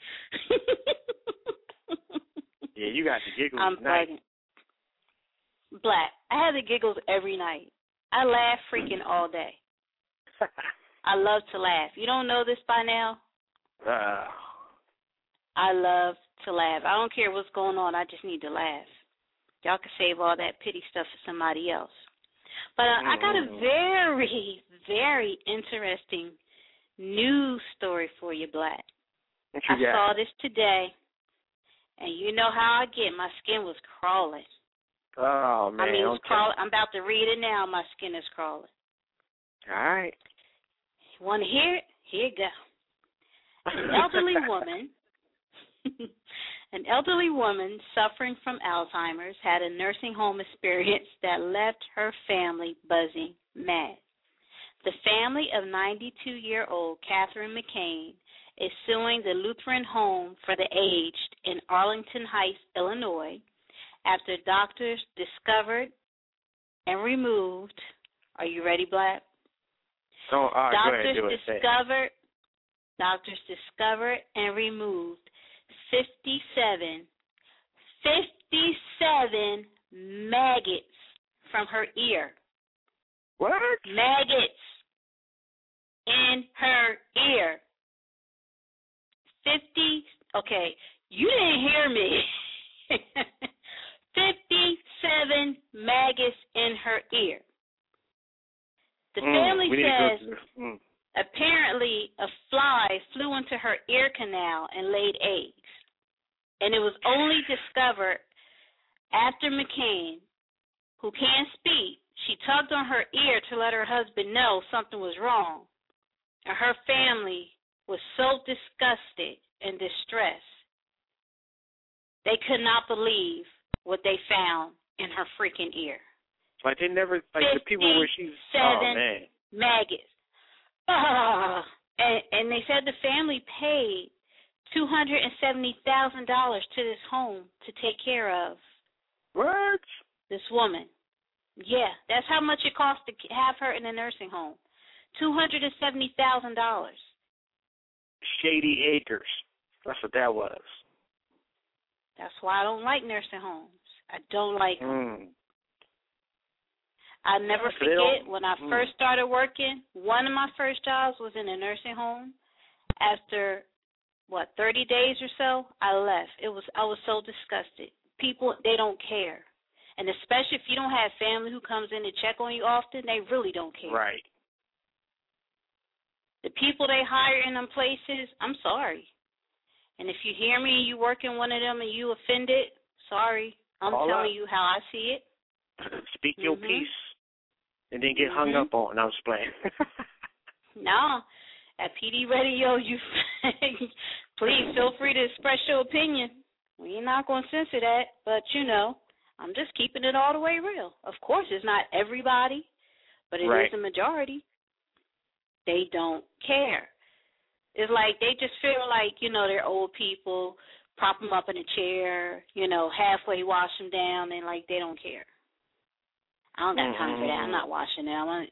Yeah, you got the giggles I'm tonight. bugging. Black. I have the giggles every night. I laugh freaking all day. I love to laugh. You don't know this by now? I love to laugh. I don't care what's going on. I just need to laugh. Y'all can save all that pity stuff for somebody else. But I got a very, very interesting news story for you, Black. I saw this today, and you know how I get. My skin was crawling. Oh, man. I mean, it was crawling. I'm about to read it now. My skin is crawling. All right. You want to hear it? Here you go. An elderly woman suffering from Alzheimer's had a nursing home experience that left her family buzzing mad. The family of 92-year-old Catherine McCain is suing the Lutheran Home for the Aged in Arlington Heights, Illinois, after doctors discovered and removed. Are you ready, Black? Oh, all right, Doctors discovered and removed 57 maggots from her ear. What? Maggots in her ear. 50, okay, you didn't hear me. 57 maggots in her ear. The family says apparently a fly flew into her ear canal and laid eggs. And it was only discovered after McCain, who can't speak, she tugged on her ear to let her husband know something was wrong. And her family was so disgusted and distressed. They could not believe what they found in her freaking ear. Like they never, like the people where she's, oh man. Maggots. And they said the family paid $270,000 to this home to take care of. What? This woman. Yeah, that's how much it cost to have her in a nursing home. $270,000. Shady Acres. That's what that was. That's why I don't like nursing homes. I don't like them. I never forget when I first started working, one of my first jobs was in a nursing home. After, 30 days or so, I left. I was so disgusted. People, they don't care. And especially if you don't have family who comes in to check on you often, they really don't care. Right. The people they hire in them places, I'm sorry. And if you hear me and you work in one of them and you offended, sorry. I'm telling you how I see it. Speak your piece. And then get hung up on. I was playing. No. At PD Radio, you please feel free to express your opinion. We're not going to censor that, but, I'm just keeping it all the way real. Of course, it's not everybody, but it is a majority. They don't care. It's like they just feel like, they're old people, prop them up in a chair, halfway wash them down, and like they don't care. I don't got time for that. I'm not washing them.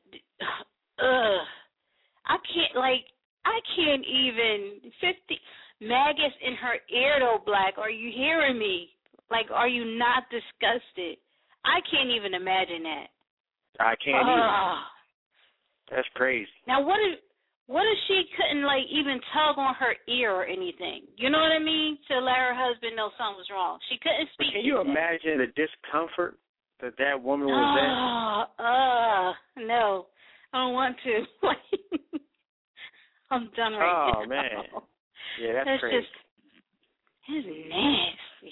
I can't even 50 maggots in her ear though, Black. Are you hearing me? Like, are you not disgusted? I can't even imagine that. I can't either. That's crazy. Now, what What if she couldn't, like, even tug on her ear or anything? You know what I mean? To let her husband know something was wrong. She couldn't speak. Can you imagine the discomfort that woman was in? No. I don't want to. I'm done right now. Oh, man. Yeah, that's crazy. It's nasty.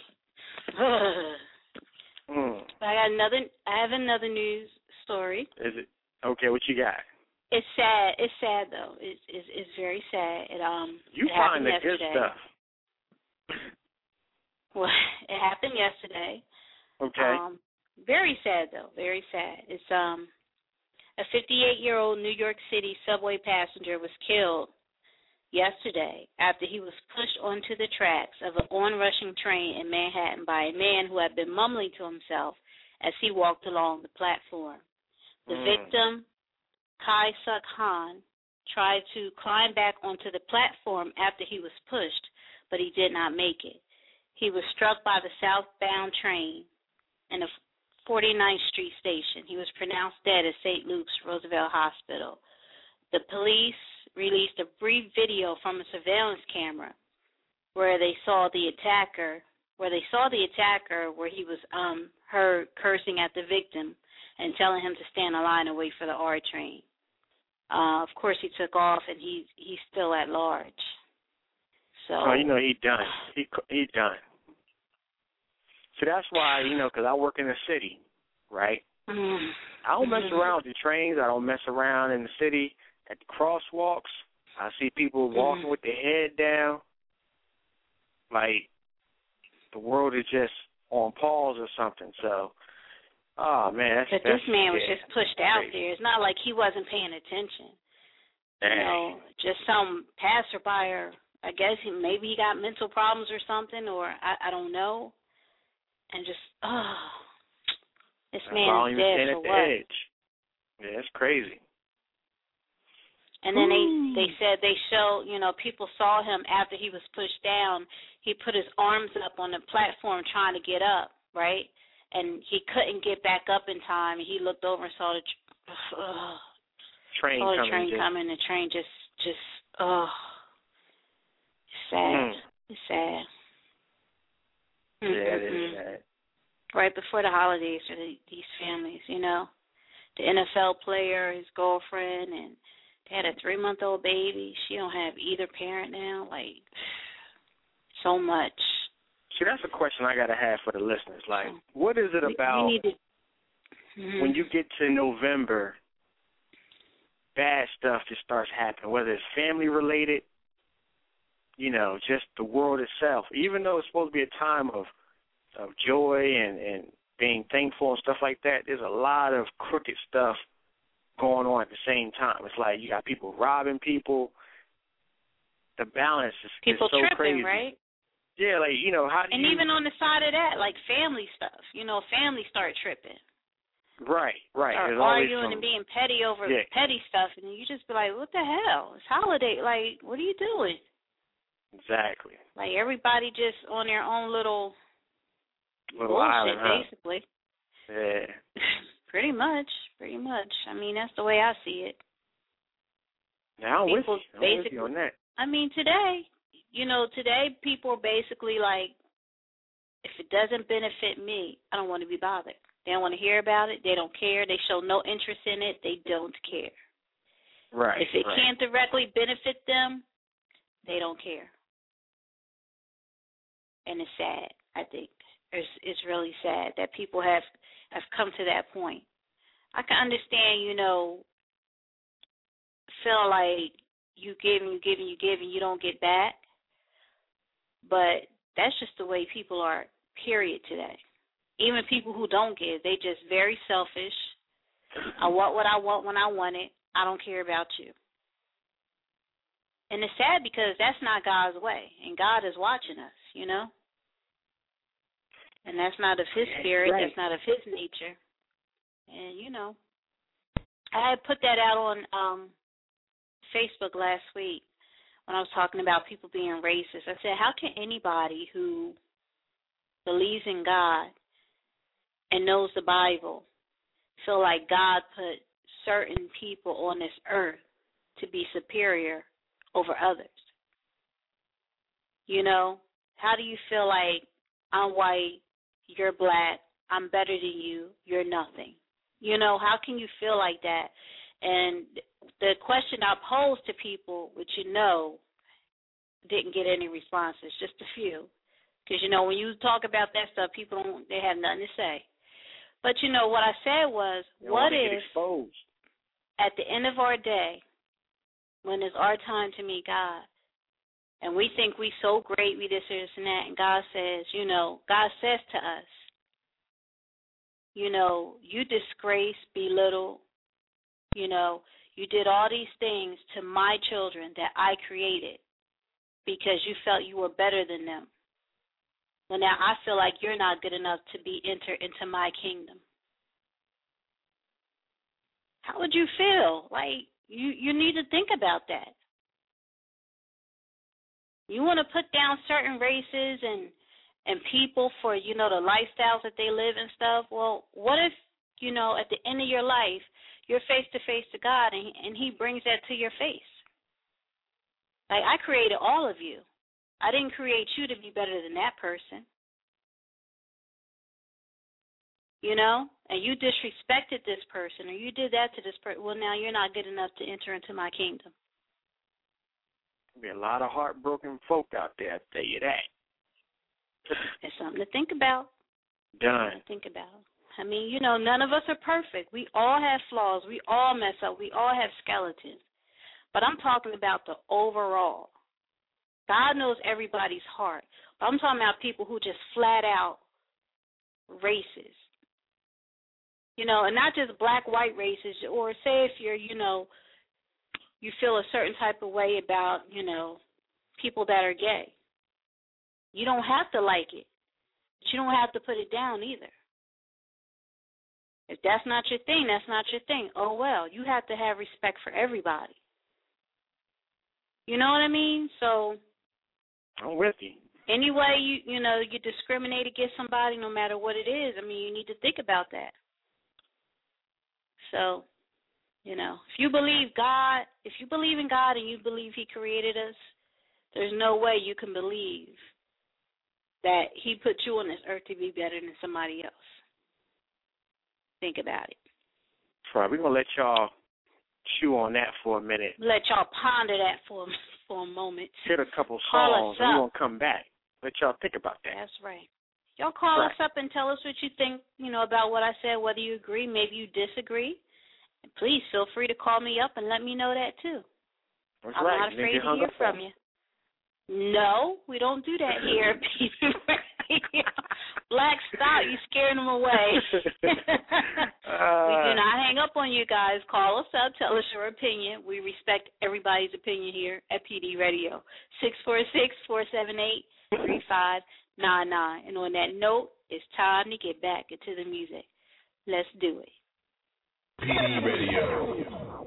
But I have another news story. Is it? Okay, what you got? It's sad. It's sad though. It's very sad. You it find the yesterday. good stuff. Well, it happened yesterday. Okay. Very sad though. Very sad. It's a 58-year-old New York City subway passenger was killed yesterday after he was pushed onto the tracks of an onrushing train in Manhattan by a man who had been mumbling to himself as he walked along the platform. The victim, Kai Suk Han, tried to climb back onto the platform after he was pushed, but he did not make it. He was struck by the southbound train in a 49th Street station. He was pronounced dead at St. Luke's Roosevelt Hospital. The police released a brief video from a surveillance camera where they saw the attacker, where he was heard cursing at the victim and telling him to stand in line and wait for the R train. Of course, he took off, and he's still at large. So. Oh, you know, he done. He done. So that's why, you know, because I work in the city, right? I don't mess around with the trains. I don't mess around in the city at the crosswalks. I see people walking with their head down, like the world is just on pause or something. So, oh man, but this man was just pushed out there. It's not like he wasn't paying attention. Dang. You know, just some passerby, or I guess maybe he got mental problems or something, or I don't know. And just this man is dead for what? Edge. Yeah, it's crazy. And then they said they showed, you know, people saw him after he was pushed down. He put his arms up on the platform trying to get up, right? And he couldn't get back up in time. And he looked over and saw the train coming. The train just it's sad. It's sad. Yeah, it is sad. Right before the holidays for these families, you know. The NFL player, his girlfriend, and they had a 3-month-old baby. She don't have either parent now. Like, so much. See, that's a question I got to have for the listeners. Like, what is it about when you get to November, bad stuff just starts happening, whether it's family-related, you know, just the world itself. Even though it's supposed to be a time of joy and being thankful and stuff like that, there's a lot of crooked stuff going on at the same time. It's like you got people robbing people. The balance is people so tripping, crazy. Right? Yeah, like, you know, how do you... And even on the side of that, like family stuff, you know, family start tripping. Right. Or arguing and being petty over petty stuff, and you just be like, what the hell? It's holiday. Like, what are you doing? Exactly. Like, everybody just on their own little bullshit, island, huh? basically. Yeah. Pretty much. I mean, that's the way I see it. Now, I'm with you on that. I mean, today people are basically like, if it doesn't benefit me, I don't want to be bothered. They don't want to hear about it. They don't care. They show no interest in it. They don't care. Right. If it can't directly benefit them, they don't care. And it's sad, I think. It's really sad that people have come to that point. I can understand, you know, feel like you give and you don't get back. But that's just the way people are, period, today. Even people who don't give, they just very selfish. I want what I want when I want it. I don't care about you. And it's sad because that's not God's way. And God is watching us, you know. And that's not of his spirit. Right. That's not of his nature. And, you know, I had put that out on Facebook last week when I was talking about people being racist. I said, how can anybody who believes in God and knows the Bible feel like God put certain people on this earth to be superior over others? You know, how do you feel like I'm white, you're black, I'm better than you, you're nothing? You know, how can you feel like that? And the question I posed to people, which didn't get any responses, just a few. Because, when you talk about that stuff, people they have nothing to say. But, what I said was, what if at the end of our day, when it's our time to meet God, and we think we so great, we this, and that, and God says, God says to us, you disgrace, belittle, you did all these things to my children that I created because you felt you were better than them. Well, now I feel like you're not good enough to be entered into my kingdom. How would you feel? Like, you need to think about that. You want to put down certain races and people for, the lifestyles that they live and stuff. Well, what if, at the end of your life, you're face-to-face to God and he brings that to your face? Like, I created all of you. I didn't create you to be better than that person. And you disrespected this person or you did that to this person. Well, now you're not good enough to enter into my kingdom. There'll be a lot of heartbroken folk out there, I'll tell you that. It's something to think about. Done. Think about. I mean, none of us are perfect. We all have flaws. We all mess up. We all have skeletons. But I'm talking about the overall. God knows everybody's heart. But I'm talking about people who just flat out racist. And not just black, white races, or say if you're, you feel a certain type of way about, people that are gay. You don't have to like it, but you don't have to put it down either. If that's not your thing, that's not your thing. Oh, well, you have to have respect for everybody. You know what I mean? So I'm with you. Any way you discriminate against somebody, no matter what it is, I mean, you need to think about that. So, if you believe in God and you believe he created us, there's no way you can believe that he put you on this earth to be better than somebody else. Think about it. That's right. We're going to let y'all chew on that for a minute. Let y'all ponder that for a moment. Hit a couple songs and we're going to come back. Let y'all think about that. That's right. Y'all call us up and tell us what you think, about what I said, whether you agree, maybe you disagree. And please feel free to call me up and let me know that too. That's I'm right. not afraid to hear from you. No, we don't do that here. Black, stop. You're scaring them away. We do not hang up on you guys. Call us up. Tell us your opinion. We respect everybody's opinion here at PD Radio. 646-478-3599. And on that note, it's time to get back into the music. Let's do it. PD Radio.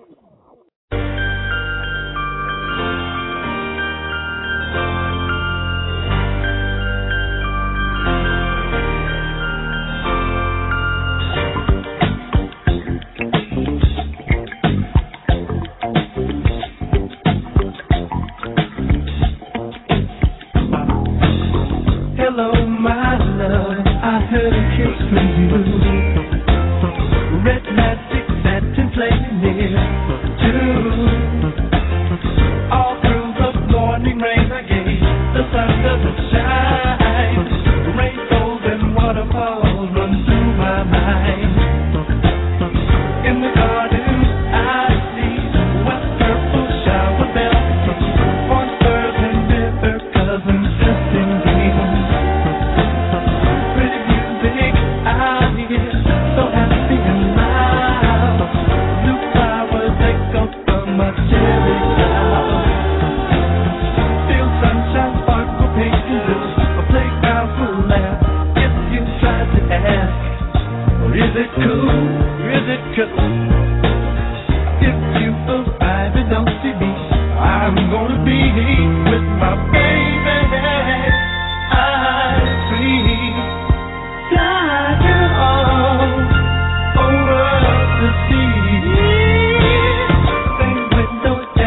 Hello, my love, I heard a kiss from you. Red magic satin playing near too. All through the morning rain I gave, the sun doesn't shine. Rainbows and waterfalls run through my mind. In the garden I see wet purple shower bells, orange birds and bitter cousins dressed in green. Pretty music I hear, so happy and loud. Blue flowers echo from my cherry cloud. Feel sunshine sparkle pink and blue, a playground full laugh. If you try to ask, or is it cool? Is it cool? If you arrive and don't see me, I'm gonna be with my baby. I'm free. Fly girl over the sea. Same window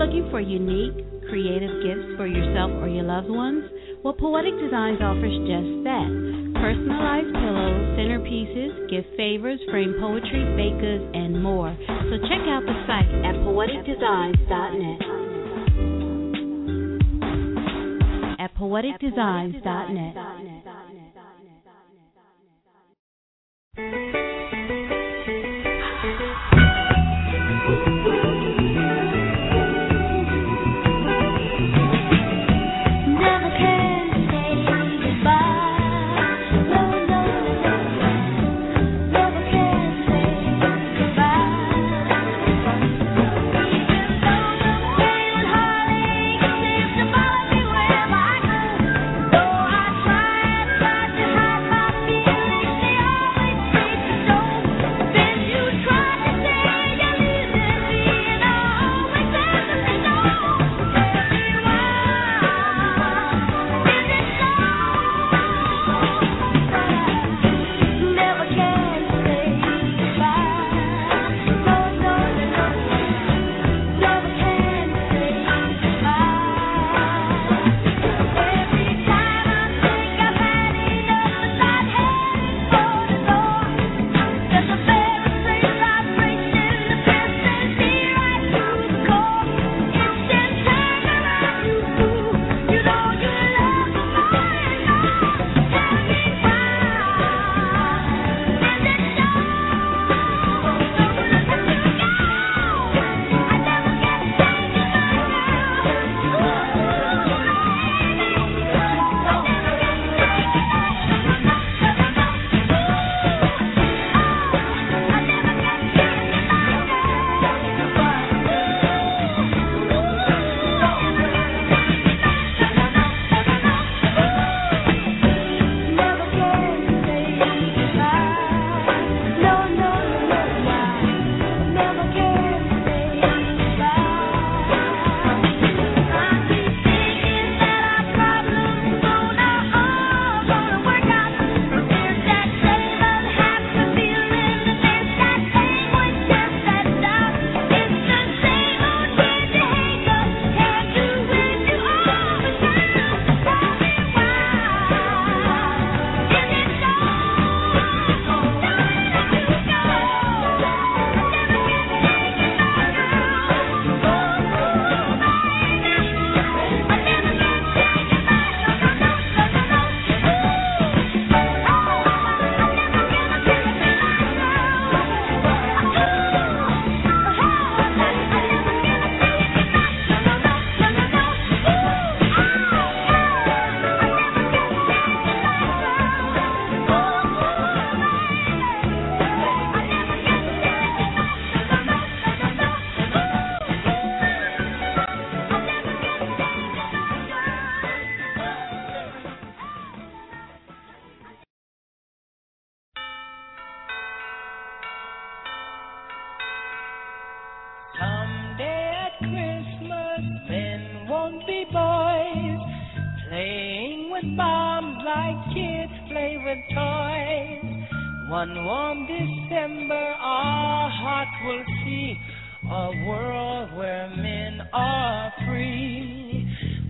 looking for unique, creative gifts for yourself or your loved ones? Well, Poetic Designs offers just that. Personalized pillows, centerpieces, gift favors, framed poetry, baked goods, and more. So check out the site at poeticdesigns.net. At poeticdesigns.net. One warm December, our heart will see a world where men are free.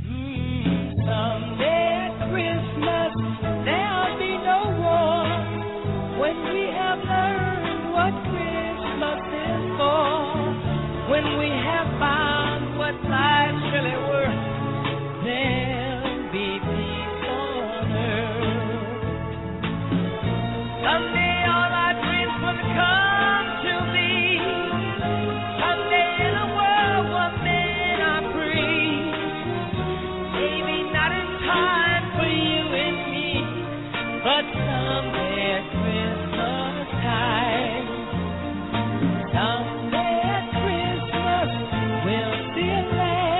Someday at Christmas, there'll be no war when we have learned what Christmas is for. When we have found what life's really worth, there'll be peace on earth. Someday all our dreams will come to be. Someday in a world where men are free. Maybe not in time for you and me, but someday at Christmas time. Someday at Christmas we'll see a land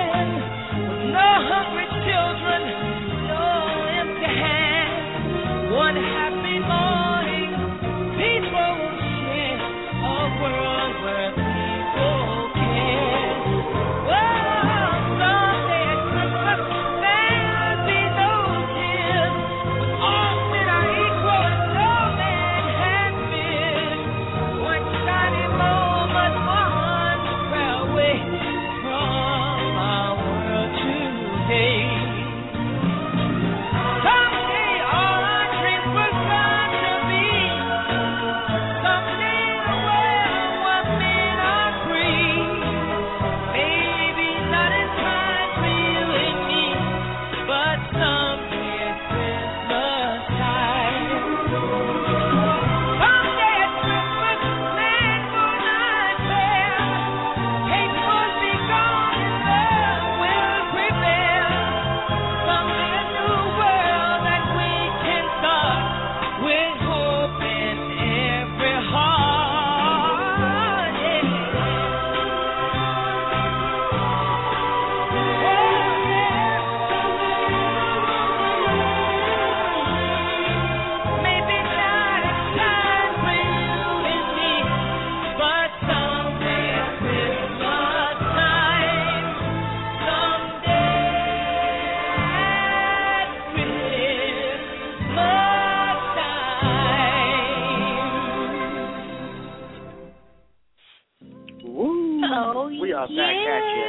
Oh, We are back at you.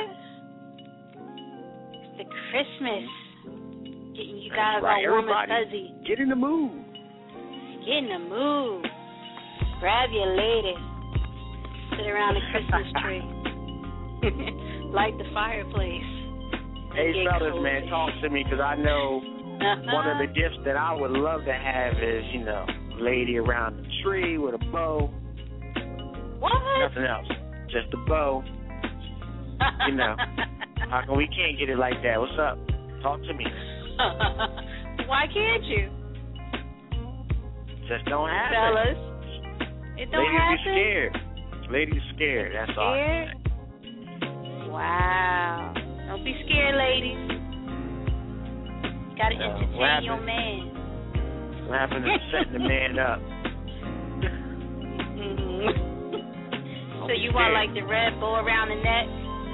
It's the Christmas. Getting you guys right. all warm and Everybody, fuzzy. get in the mood. Get in the mood. Grab your lady. Sit around the Christmas tree. Light the fireplace. Hey, Get fellas, cozy. man, talk to me because I know one of the gifts that I would love to have is, lady around the tree with a bow. What? Nothing else. Just a bow. How come we can't get it like that? What's up? Talk to me. Why can't you? Just don't happen. Fellas, it don't Ladies happen. be scared. Ladies scared. That's all. Scared? Wow. Don't be scared, ladies. Gotta entertain your man. What happened to setting the man up? So you want like the red bow around the neck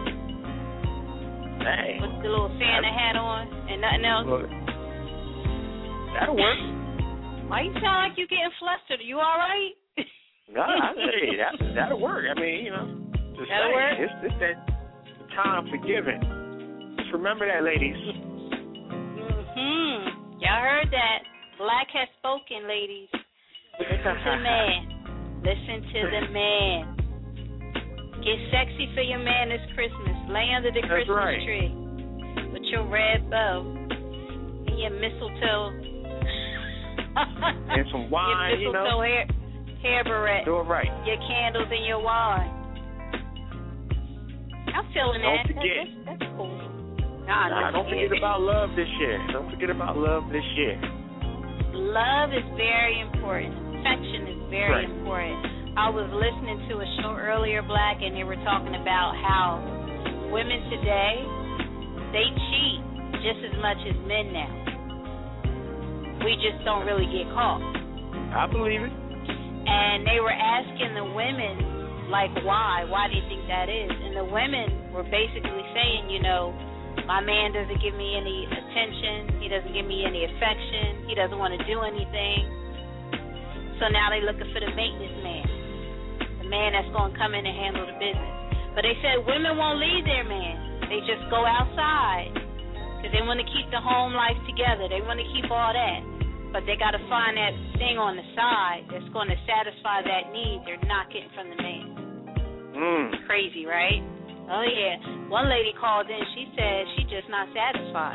Hey. with the little Santa hat on and nothing else? Look, that'll work. Why you sound like you getting flustered? Are you all right? No, I say that'll work. I mean, just That'll saying, work? it's that time for giving. Just remember that, ladies. Y'all heard that. Black has spoken, ladies. Listen to the man. Listen to the man. Get sexy for your man this Christmas. Lay under the Christmas tree with your red bow and your mistletoe. And some wine, your mistletoe hair beret. Do it right. Your candles and your wine. I'm feeling Don't that. forget. That's cool. Don't forget about love this year. Don't forget about love this year. Love is very important. Affection is very important. I was listening to a show earlier, Black, and they were talking about how women today, they cheat just as much as men now. We just don't really get caught. I believe it. And they were asking the women, like, why? Why do you think that is? And the women were basically saying, my man doesn't give me any attention. He doesn't give me any affection. He doesn't want to do anything. So now they're looking for the maintenance man, the man that's going to come in and handle the business. But they said women won't leave their man. They just go outside because they want to keep the home life together. They want to keep all that. But they got to find that thing on the side that's going to satisfy that need they're not getting from the man. Crazy, right? Oh, yeah. One lady called in. She said she's just not satisfied.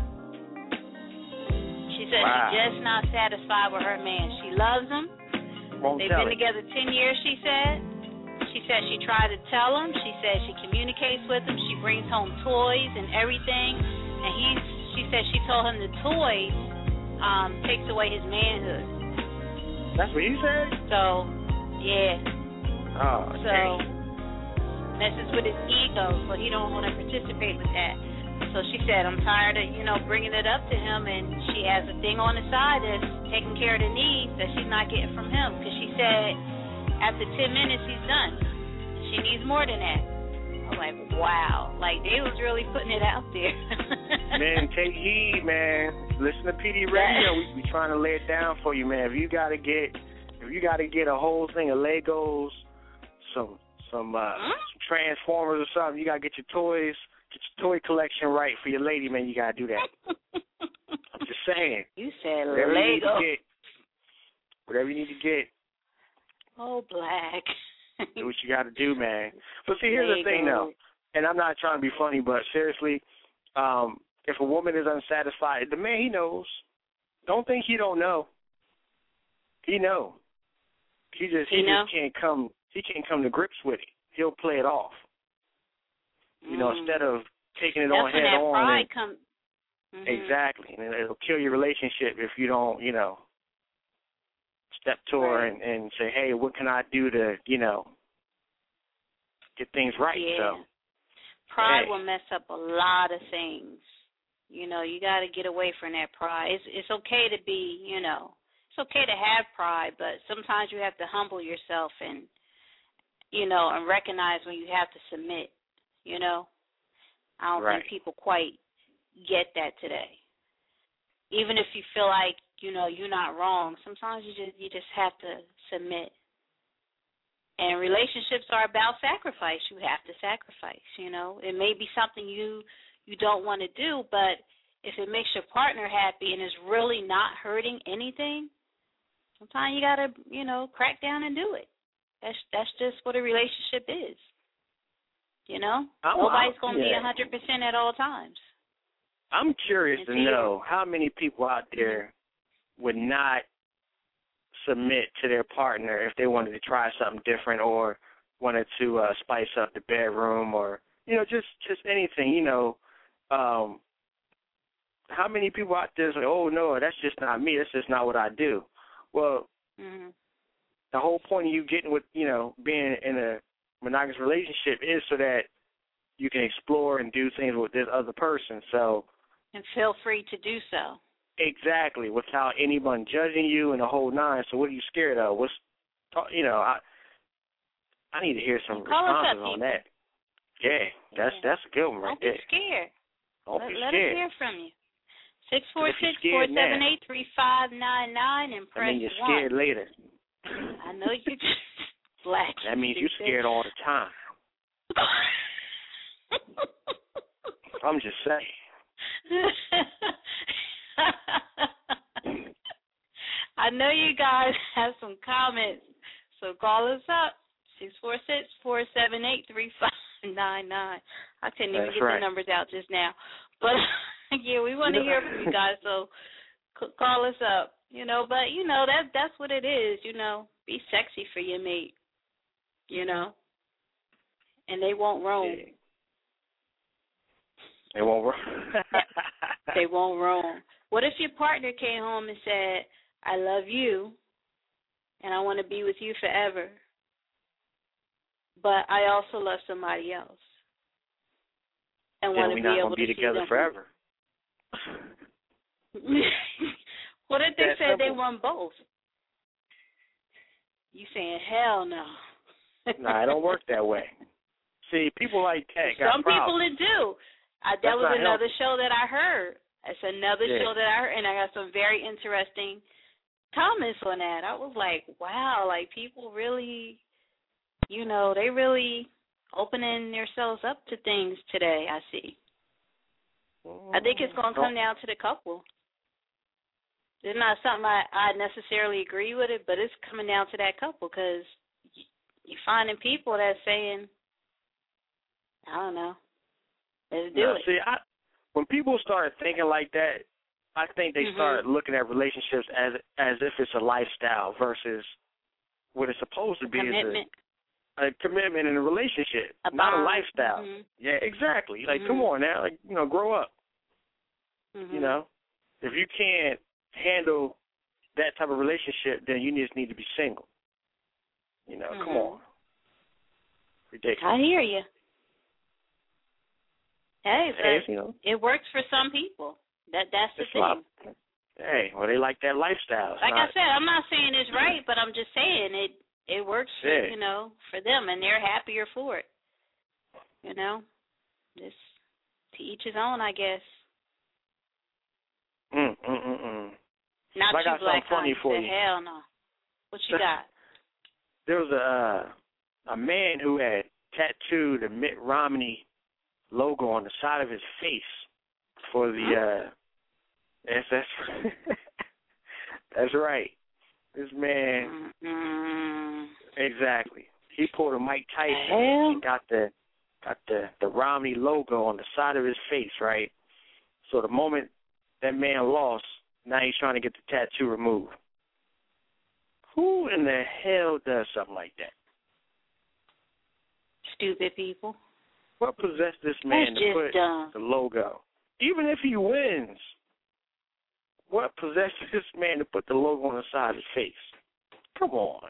She said she's just not satisfied with her man. She loves him. They've been together 10 years, she said. She said she tried to tell him. She said she communicates with him. She brings home toys and everything. And she said she told him the toys takes away his manhood. That's what you said? So, yeah. Oh, so messes with his ego, so he don't want to participate with that. So she said, I'm tired of, bringing it up to him, and she has a thing on the side that's taking care of the needs that she's not getting from him. Because she said after 10 minutes, he's done. She needs more than that. I'm like, wow. Like, they was really putting it out there. Man, take heed, man. Listen to PD Radio. We trying to lay it down for you, man. If you gotta get a whole thing of Legos, some Transformers or something, you gotta get your toys, get your toy collection right for your lady, man. You gotta do that. I'm just saying. You said whatever Lego. Whatever you need to get. Oh, Black. Do what you got to do, man. But see, here's the thing, though, and I'm not trying to be funny, but seriously, if a woman is unsatisfied, the man, he knows. Don't think he don't know. He know. He just can't come. He can't come to grips with it. He'll play it off. Instead of taking it on head that on. Pride Exactly, and it'll kill your relationship if you don't, step to her and say, hey, what can I do to, get things right? Yeah. So pride will mess up a lot of things. You got to get away from that pride. It's okay to be, it's okay to have pride, but sometimes you have to humble yourself and, and recognize when you have to submit, I don't think people quite get that today. Even if you feel like, you're not wrong, sometimes you just have to submit. And relationships are about sacrifice. You have to sacrifice, you know. It may be something you don't want to do, but if it makes your partner happy and is really not hurting anything, sometimes you got to, you know, crack down and do it. That's just what a relationship is. You know? Nobody's going to be 100% at all times. I'm curious to know how many people out there would not submit to their partner if they wanted to try something different or wanted to spice up the bedroom or, you know, just anything, you know. How many people out there say, oh, no, that's just not me. That's just not what I do. Well, the whole point of you getting with, you know, being in a monogamous relationship is so that you can explore and do things with this other person. So, and feel free to do so. Exactly, without anyone judging you and the whole nine. So what are you scared of? You know, I need to hear some responses on that. Yeah, that's a good one right there. Don't be scared. Don't be scared. Let us hear from you. 646-478-3599 and press 1. I mean, you're scared later. I know you're black. That means you're scared all the time. I'm just saying. I know you guys have some comments, so call us up, 646-478-3599. I couldn't even get the numbers out just now. But, yeah, we want to hear from you guys, so call us up. You know, but, you know, that's what it is, you know. Be sexy for your mate, you know. And they won't roam. Yeah. They won't roam. They won't roam. What if your partner came home and said, I love you, and I want to be with you forever, but I also love somebody else, and want to be able to be together forever? What if they said they want both? You saying hell no? Nah, it don't work that way. See, people like that got some people it do. That was another show that I heard. It's another show that I heard, and I got some very interesting comments on that. I was like, wow, like people really, you know, they really opening themselves up to things today, I see. I think it's going to come down to the couple. It's not something I necessarily agree with it, but it's coming down to that couple because you're finding people that's saying, I don't know, let's do it. See, when people start thinking like that, I think they start looking at relationships as if it's a lifestyle versus what it's supposed to be commitment. Is a commitment in a relationship, not a lifestyle. Yeah, exactly. Like, come on now, like, you know, grow up. You know, if you can't handle that type of relationship, then you just need to be single. You know, come on. Ridiculous. I hear you. Hey, but you know, it works for some people. That's the thing. Hey, well, they like that lifestyle. Like I said, I'm not saying it's right, but I'm just saying it works for, you know, for them, and they're happier for it. You know, just to each his own, I guess. Not I got too black, something funny for you. Hell no. What you got? There was a man who had tattooed the Mitt Romney logo on the side of his face for the that's right. This man exactly. He pulled a Mike Tyson and got the Romney logo on the side of his face, right? So the moment that man lost, now he's trying to get the tattoo removed. Who in the hell does something like that? Stupid people. What possessed this man to put the logo? Even if he wins, what possessed this man to put the logo on the side of his face? Come on.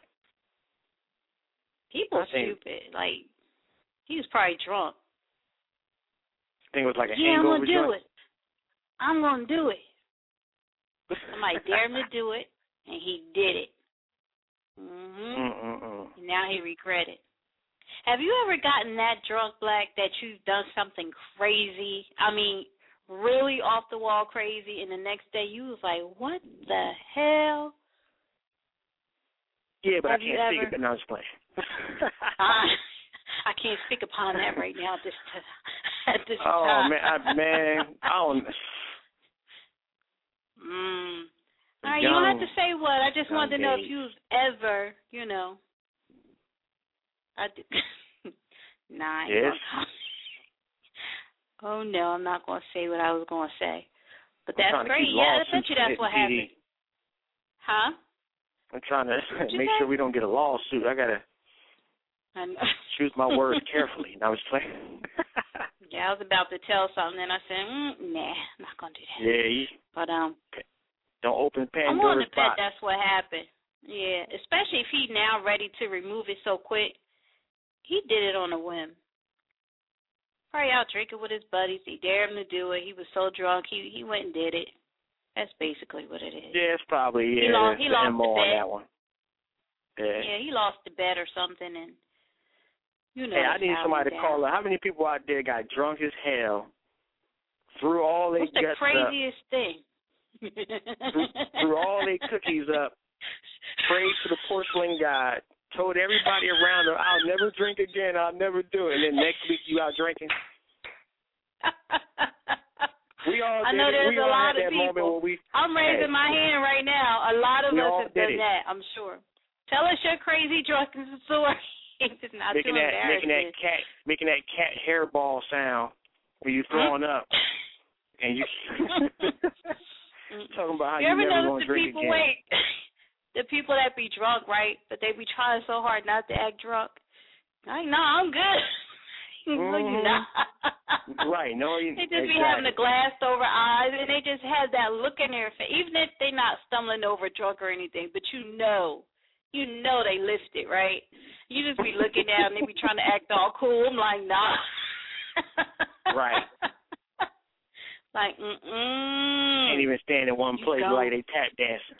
People stupid. Like, he was probably drunk. I think it was like a hangover. I'm going to do it. I'm going to do it. Somebody dared him to do it, and he did it. And now he regret it. Have you ever gotten that drunk, Black, that you've done something crazy? I mean, really off the wall crazy, and the next day you was like, what the hell? Yeah, but Have I you can't ever? speak. No, I'm just playing. I can't speak upon that right now at this Oh time. man, I don't. All right, you don't have to say what. I just wanted to know if days. you've ever, I did. Nah, I ain't Yes. gonna Oh no, I'm not gonna say what I was gonna say. But I'm that's trying to great. keep Yeah, I lawsuits bet you that's what from hitting happened. Huh? I'm trying to What'd you make say? sure we don't get a lawsuit. I gotta I know. choose my words carefully. And I was playing. Yeah, I was about to tell something, and I said, nah, I'm not gonna do that. Yeah, you But don't open I'm willing Pandora's to bet box. that's what happened. Yeah, especially if he now ready to remove it so quick. He did it on a whim. Probably out drinking with his buddies. He dared him to do it. He was so drunk, he went and did it. That's basically what it is. Yeah, it's probably He lost the the MO on bet. that one. Yeah, he lost the bet or something, and Hey, I need somebody to call up. How many people out there got drunk as hell, threw all their What's the guts craziest thing? up, threw all their cookies up, prayed to the porcelain god, told everybody around them, I'll never drink again, I'll never do it, and then next week you out drinking? We all I did know it. there's We a all lot had of that moment people. when we. I'm raising my hand right now. A lot of We us all have did done it. that, I'm sure. Tell us your crazy drunken story. It's not making too that making that cat hairball sound when you throwing up, and you talking about how you ever never notice gonna the drink people again. wait? The people that be drunk, right? But they be trying so hard not to act drunk. Like, no, I'm good. No, you're not. Right? No, you. They just exactly. be having the glassed over eyes, and they just have that look in their face, even if they're not stumbling over drunk or anything. But you know they lifted, right? You just be looking down, and they be trying to act all cool. I'm like, nah. Right. Like, Can't even stand in one place like they tap dancing.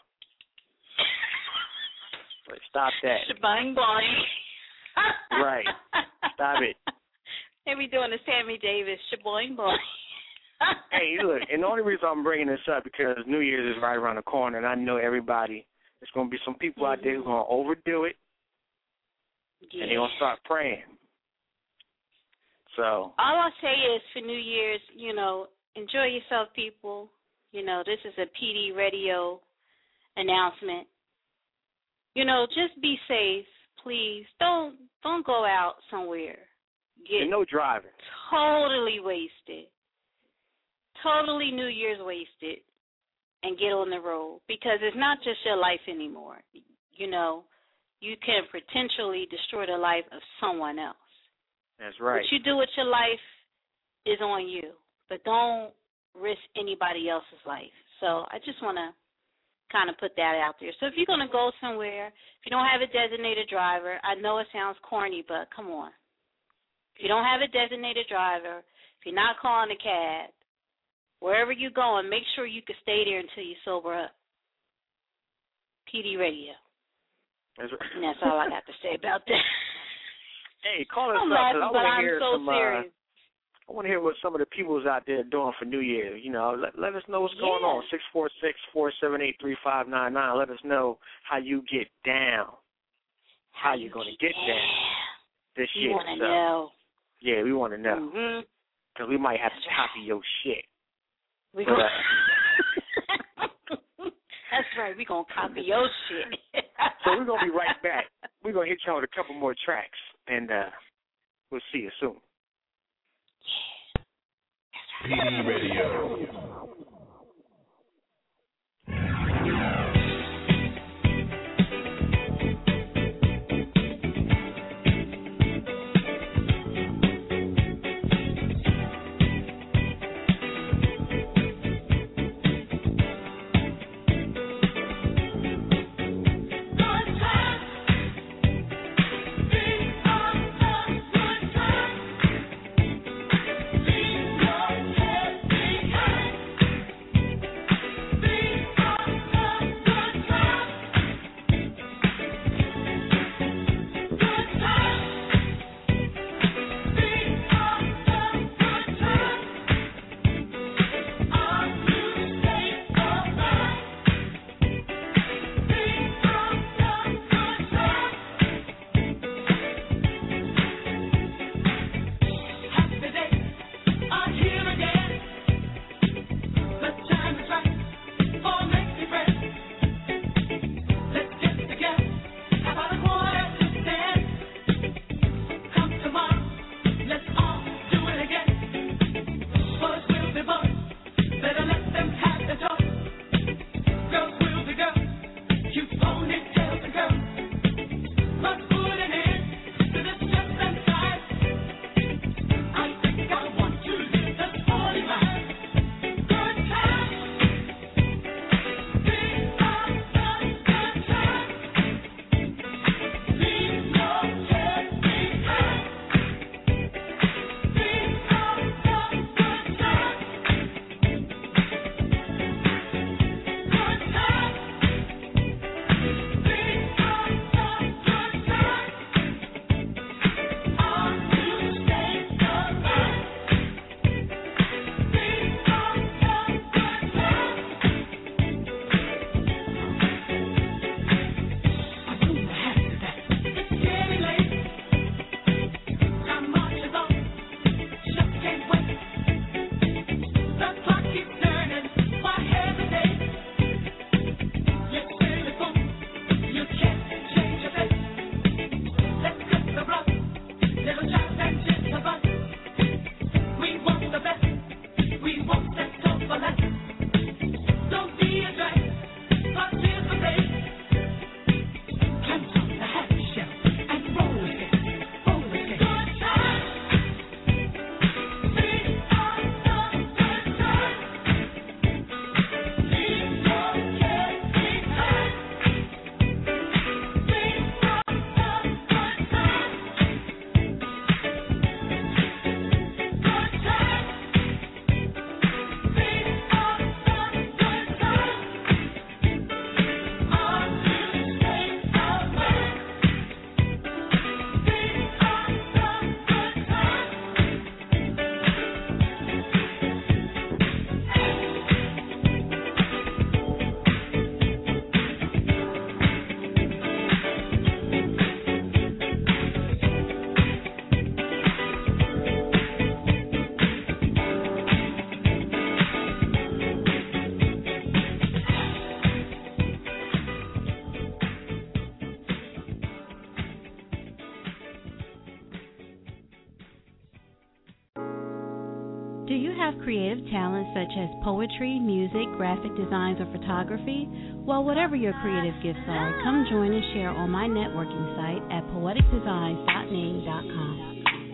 Like, stop that. Shabang boing. Right. Stop it. They be doing the Sammy Davis shaboing boing. Hey, look, and the only reason I'm bringing this up because New Year's is right around the corner, and I know everybody. There's going to be some people out there who are going to overdo it, and they're going to start praying. So all I say is for New Year's, enjoy yourself, people. This is a PD radio announcement. Just be safe, please. Don't go out somewhere. Get no driving. Totally wasted. Totally New Year's wasted, and get on the road because it's not just your life anymore. You can potentially destroy the life of someone else. That's right. What you do with your life is on you, but don't risk anybody else's life. So I just want to kind of put that out there. So if you're going to go somewhere, if you don't have a designated driver, I know it sounds corny, but come on. If you don't have a designated driver, if you're not calling a cab, wherever you're going, make sure you can stay there until you sober up. PD Radio. That's right. And that's all I got to say about that. Hey, call us I'm up. laughing, I but want to I'm hear so some. serious. I want to hear what some of the people's out there doing for New Year. Let us know what's going on. 646-478-3599. Let us know how you get down. How you going to get down this year. We want to know. Yeah, we want to know. Because we might have to copy your shit. We gonna That's right. We're going to copy your shit. So we're going to be right back. We're going to hit y'all with a couple more tracks, and we'll see you soon. PD Radio. Be Do you have creative talents such as poetry, music, graphic designs, or photography? Well, whatever your creative gifts are, come join and share on my networking site at poeticdesigns.ning.com.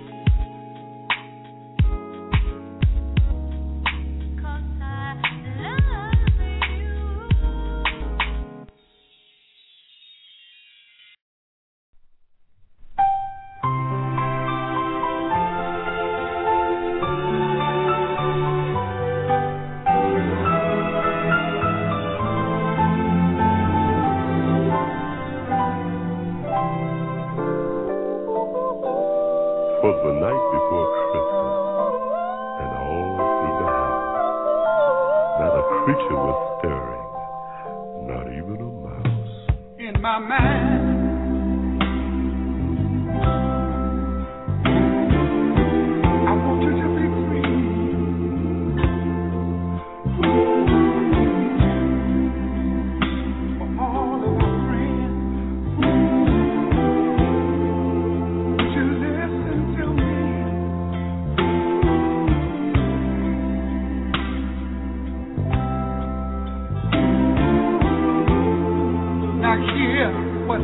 Was the night before Christmas, and all through the house, not a creature was stirring, not even a mouse. In my mind, I want you to be free. For all of my friends, would you listen to me? Now hear what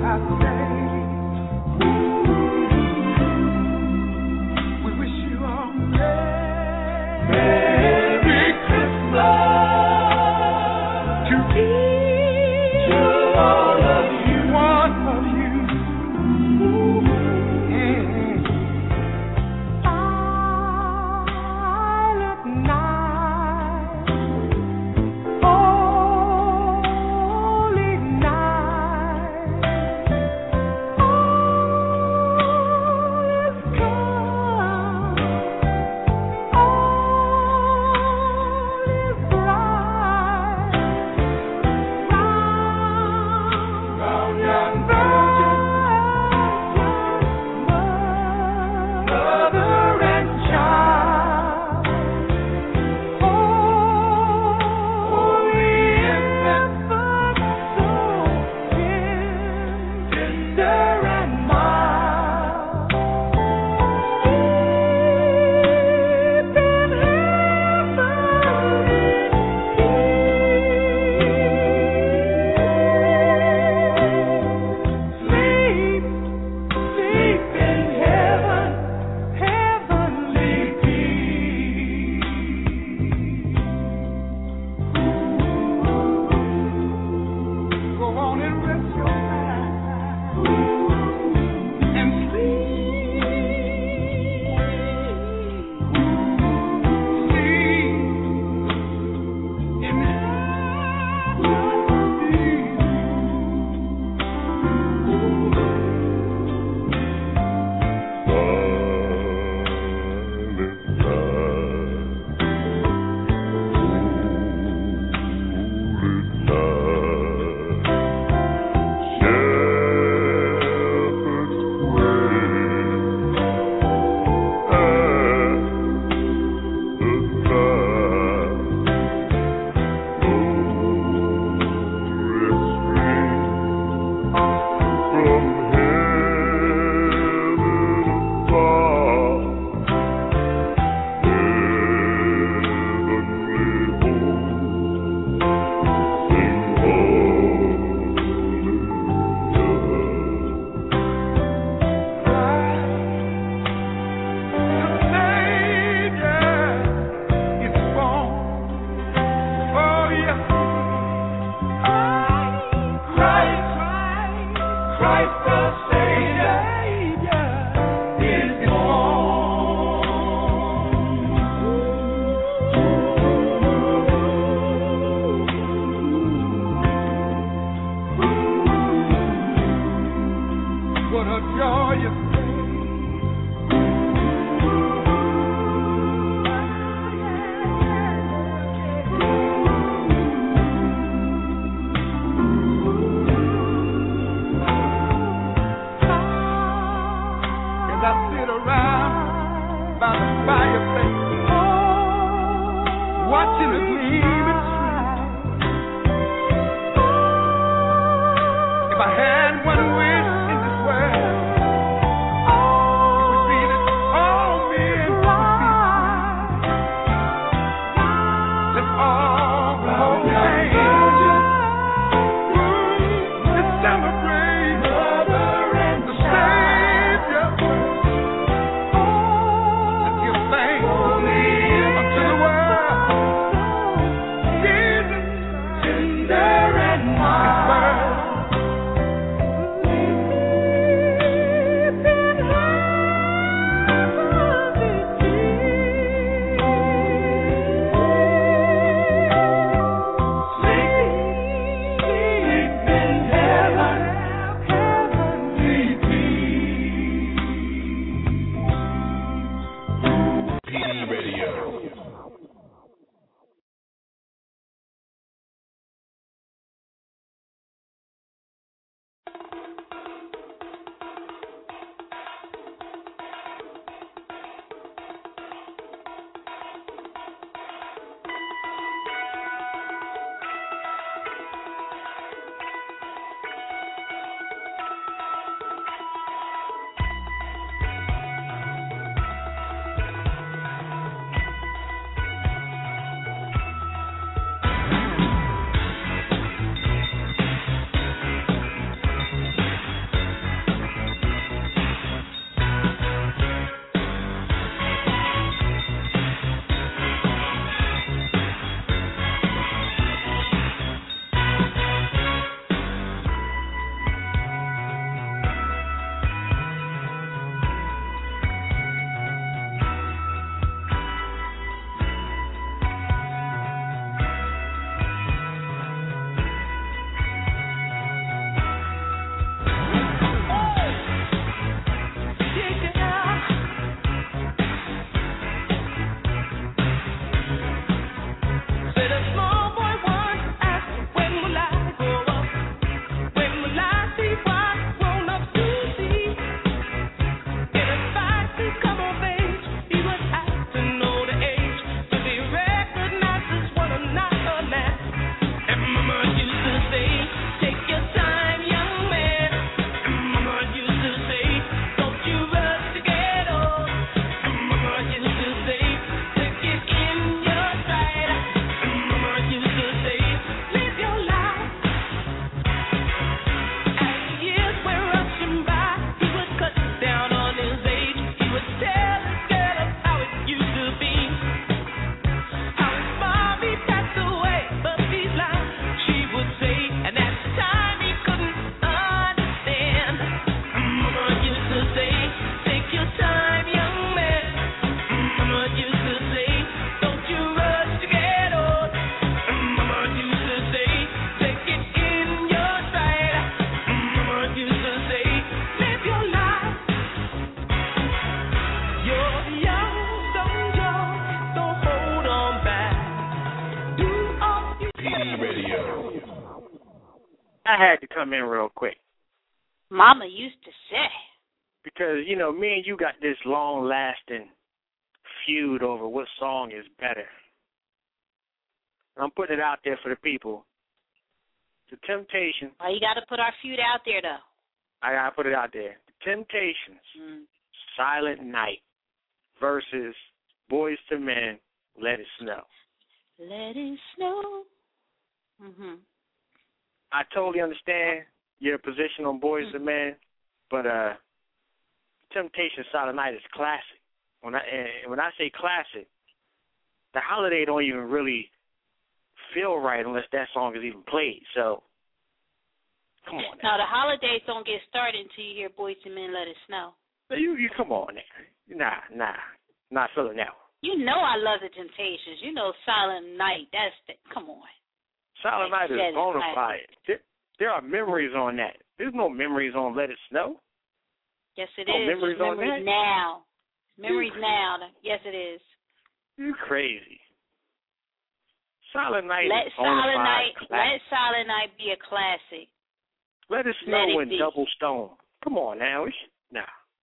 I had to come in real quick. Mama used to say. Because, you know, me and you got this long-lasting feud over what song is better. I'm putting it out there for the people. The Temptations. Oh, you got to put our feud out there, though. I got to put it out there. The Temptations, Silent Night versus Boyz II Men, Let It Snow. Let it snow. Mhm. I totally understand your position on Boyz II Men, but Temptations, Silent Night is classic. When I say classic, the holiday don't even really feel right unless that song is even played. So, come on now. No, the holidays don't get started until you hear Boyz II Men, Let It Snow. You come on there. Nah, not feeling that one. You know I love the Temptations. You know Silent Night. Come on. Silent Night is bona fide. There are memories on that. There's no memories on Let It Snow. Yes, it no is. Memories on memories that? now. Memories now. Yes, it is. You crazy. Silent Night Let is bona fide. Let Silent Night be a classic. Let It Snow and Double Stone. Come on now. Nah.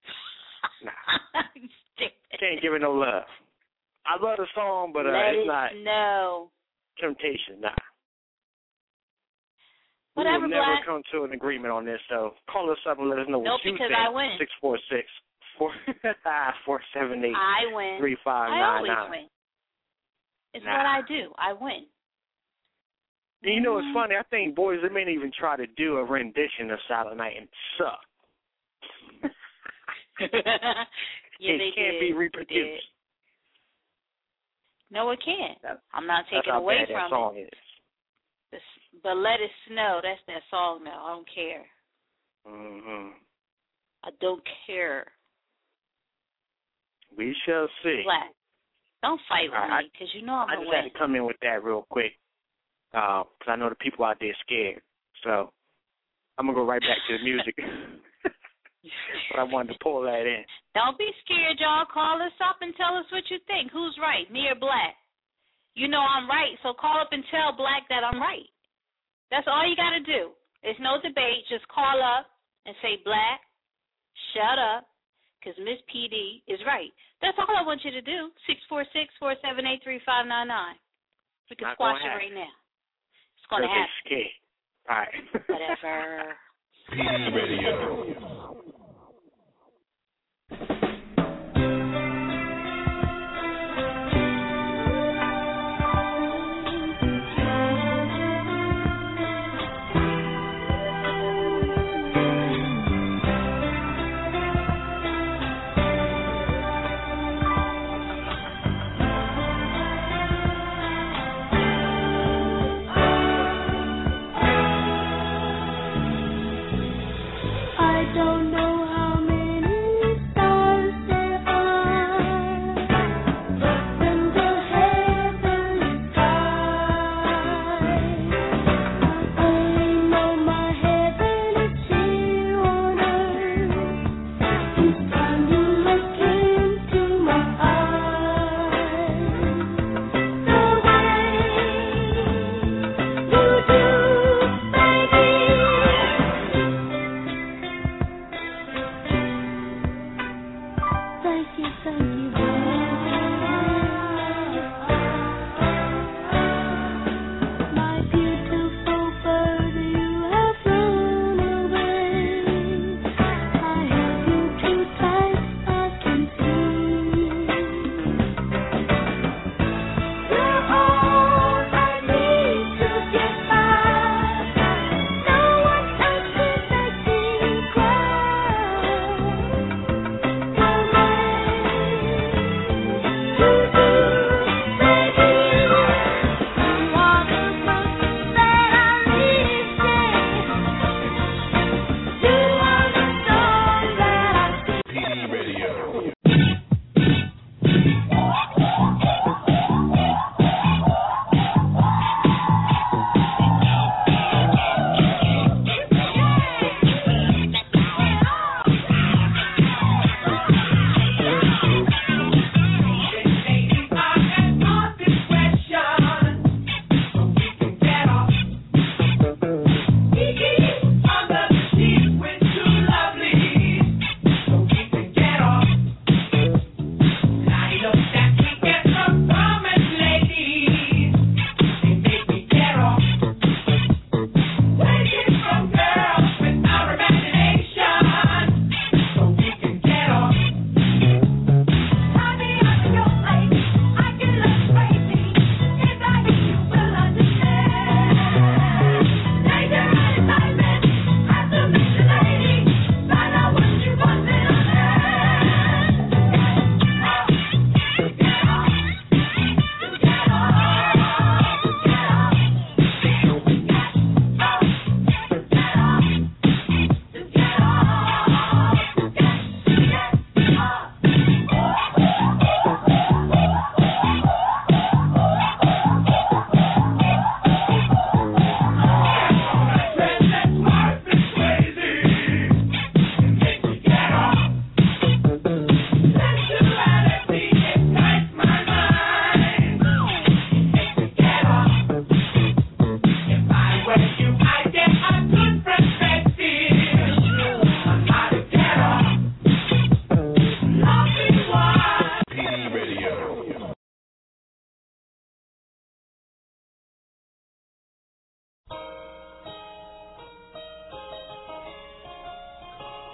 Can't give it no love. I love the song, but it's not. No. Temptation, nah. Whatever, we will never Black. come to an agreement on this, so call us up and let us know what you think. because I win. 646-478-3599. I win. I always win. It's what I do. I win. And you know, it's funny. I think Boyz II Men even try to do a rendition of Silent Night and suck. Yeah, it can't be reproduced. No, it can't. I'm not taking how away bad that from song it. Is. But Let It Snow, that's that song now. I don't care. Mm-hmm. I don't care. We shall see. Black. Don't fight with me, because you know I'm I going to just win. had to come in with that real quick, because I know the people out there scared. So I'm going to go right back to the music. But I wanted to pull that in. Don't be scared, y'all. Call us up and tell us what you think. Who's right, me or Black? You know I'm right, so call up and tell Black that I'm right. That's all you got to do. There's no debate. Just call up and say, Black, shut up, because Miss PD is right. That's all I want you to do. 646-478-3599. We can squash it right now. It's going to happen. Scared. All right. Whatever. PD Radio. I don't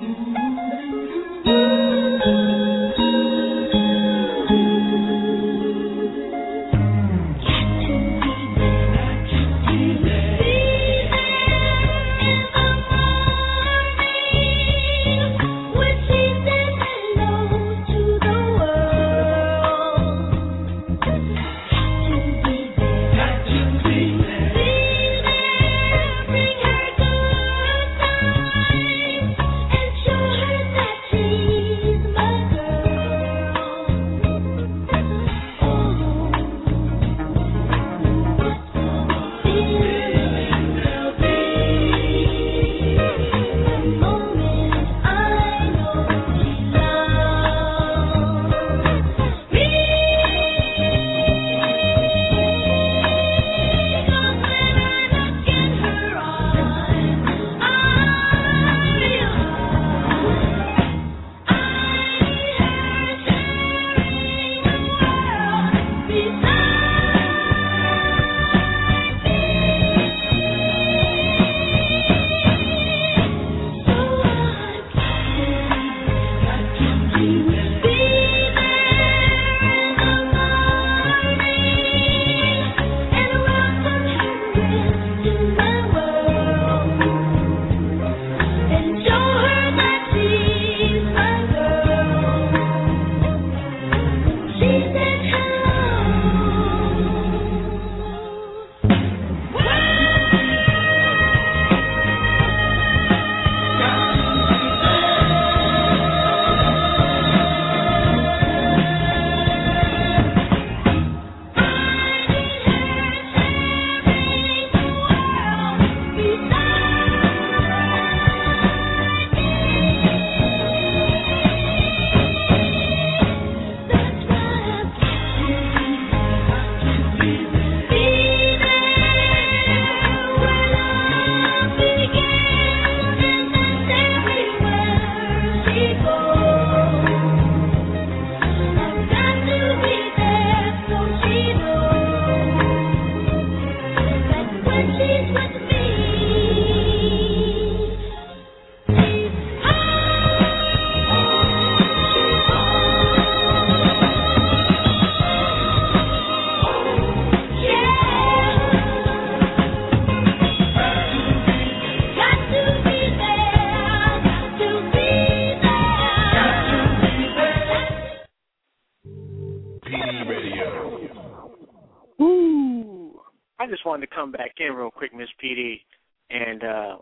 wanted to come back in real quick, Miss PD, and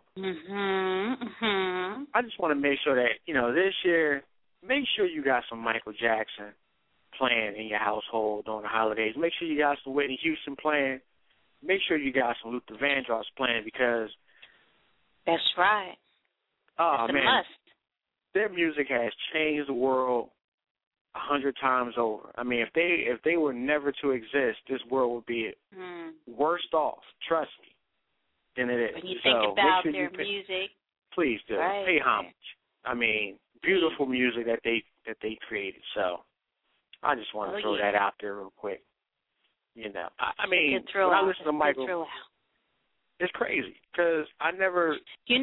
I just want to make sure that, you know, this year, make sure you got some Michael Jackson playing in your household during the holidays. Make sure you got some Whitney Houston playing. Make sure you got some Luther Vandross playing, because that's right. Oh, that's man, a must. Their music has changed the world 100 times over. I mean, if they were never to exist, this world would be worse off, trust me, than it is. When you think about their music, please do. Right. Pay homage. I mean, beautiful music that they created. So I just want to throw that out there real quick. You know, I mean, when I listen to Michael, it's crazy, because I never,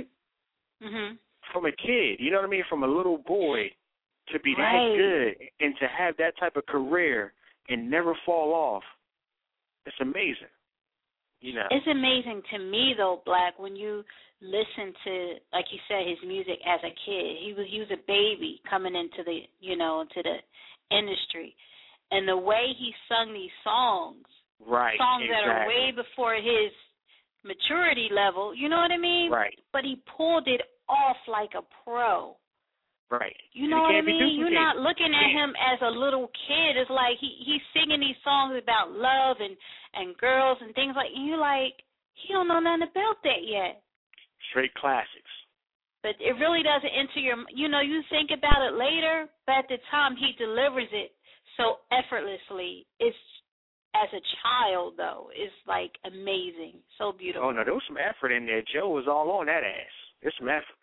from a kid, you know what I mean, from a little boy, to be that good and to have that type of career and never fall off, it's amazing. You know, it's amazing to me though, Black, when you listen to, like you said, his music as a kid. He was a baby coming into the, you know, into the industry, and the way he sung these songs, that are way before his maturity level. You know what I mean? Right. But he pulled it off like a pro. Right. You know what I mean? You're not looking at him as a little kid. It's like he's singing these songs about love and girls and things like, and you're like, he don't know nothing about that yet. Straight classics. But it really doesn't enter your, you know, you think about it later, but at the time he delivers it so effortlessly. It's, as a child, though, it's like amazing. So beautiful. Oh, no, there was some effort in there. Joe was all on that ass. There's some effort.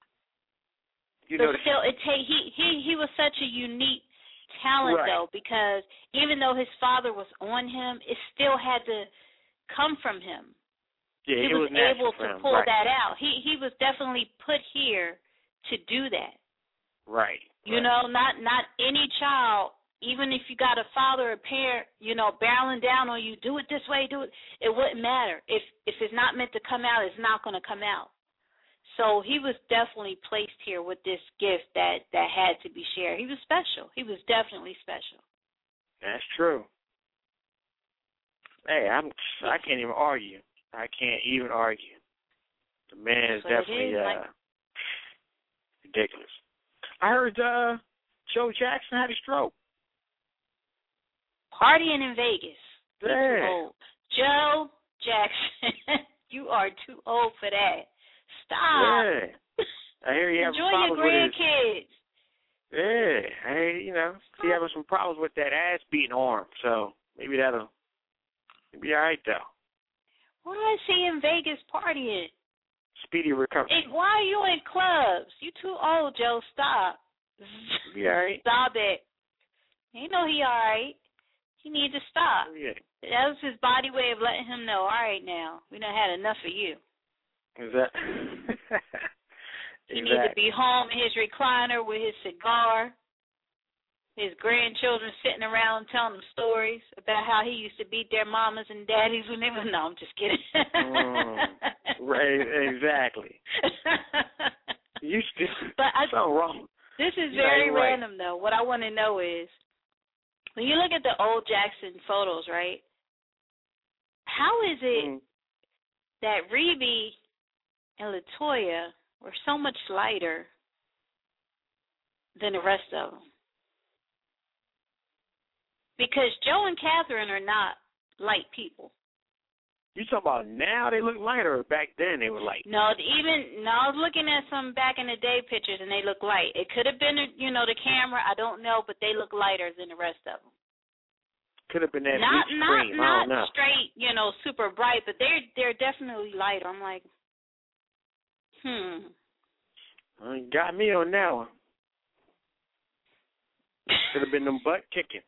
You but still, he was such a unique talent, though, because even though his father was on him, it still had to come from him. Yeah, he was able to pull that out. He was definitely put here to do that. Right. You know, not any child, even if you got a father or parent, you know, barreling down on you, do it this way, do it. It wouldn't matter. If it's not meant to come out, it's not going to come out. So he was definitely placed here with this gift that had to be shared. He was special. He was definitely special. That's true. Hey, I can't even argue. I can't even argue. The man is definitely ridiculous. I heard Joe Jackson had a stroke. Partying in Vegas. Yeah. Too old. Joe Jackson, you are too old for that. Stop. Yeah. I hear you having Enjoy problems your grandkids. with his. Yeah. I hear, you know, he having some problems with that ass beating arm. So maybe that'll be all right though. Why is he in Vegas partying? Speedy recovery. Hey, why are you in clubs? You too old, Joe. Stop. Be all right. Stop it. You know he all right. He need to stop. Yeah. That was his body way of letting him know, all right now, we done had enough of you. Is that? He need to be home in his recliner with his cigar, his grandchildren sitting around telling him stories about how he used to beat their mamas and daddies when they were, no, I'm just kidding. Right, exactly. You still, something wrong. This is very random, though. What I want to know is, when you look at the old Jackson photos, right, how is it that Reby and LaToya were so much lighter than the rest of them? Because Joe and Catherine are not light people. You talking about now they look lighter, or back then they were light? No, I was looking at some back in the day pictures and they look light. It could have been, the camera. I don't know, but they look lighter than the rest of them. Could have been that not bleach cream. I don't know. Not straight, super bright, but they're definitely lighter. I'm like, Well, you got me on that one. Could have been them butt kickings.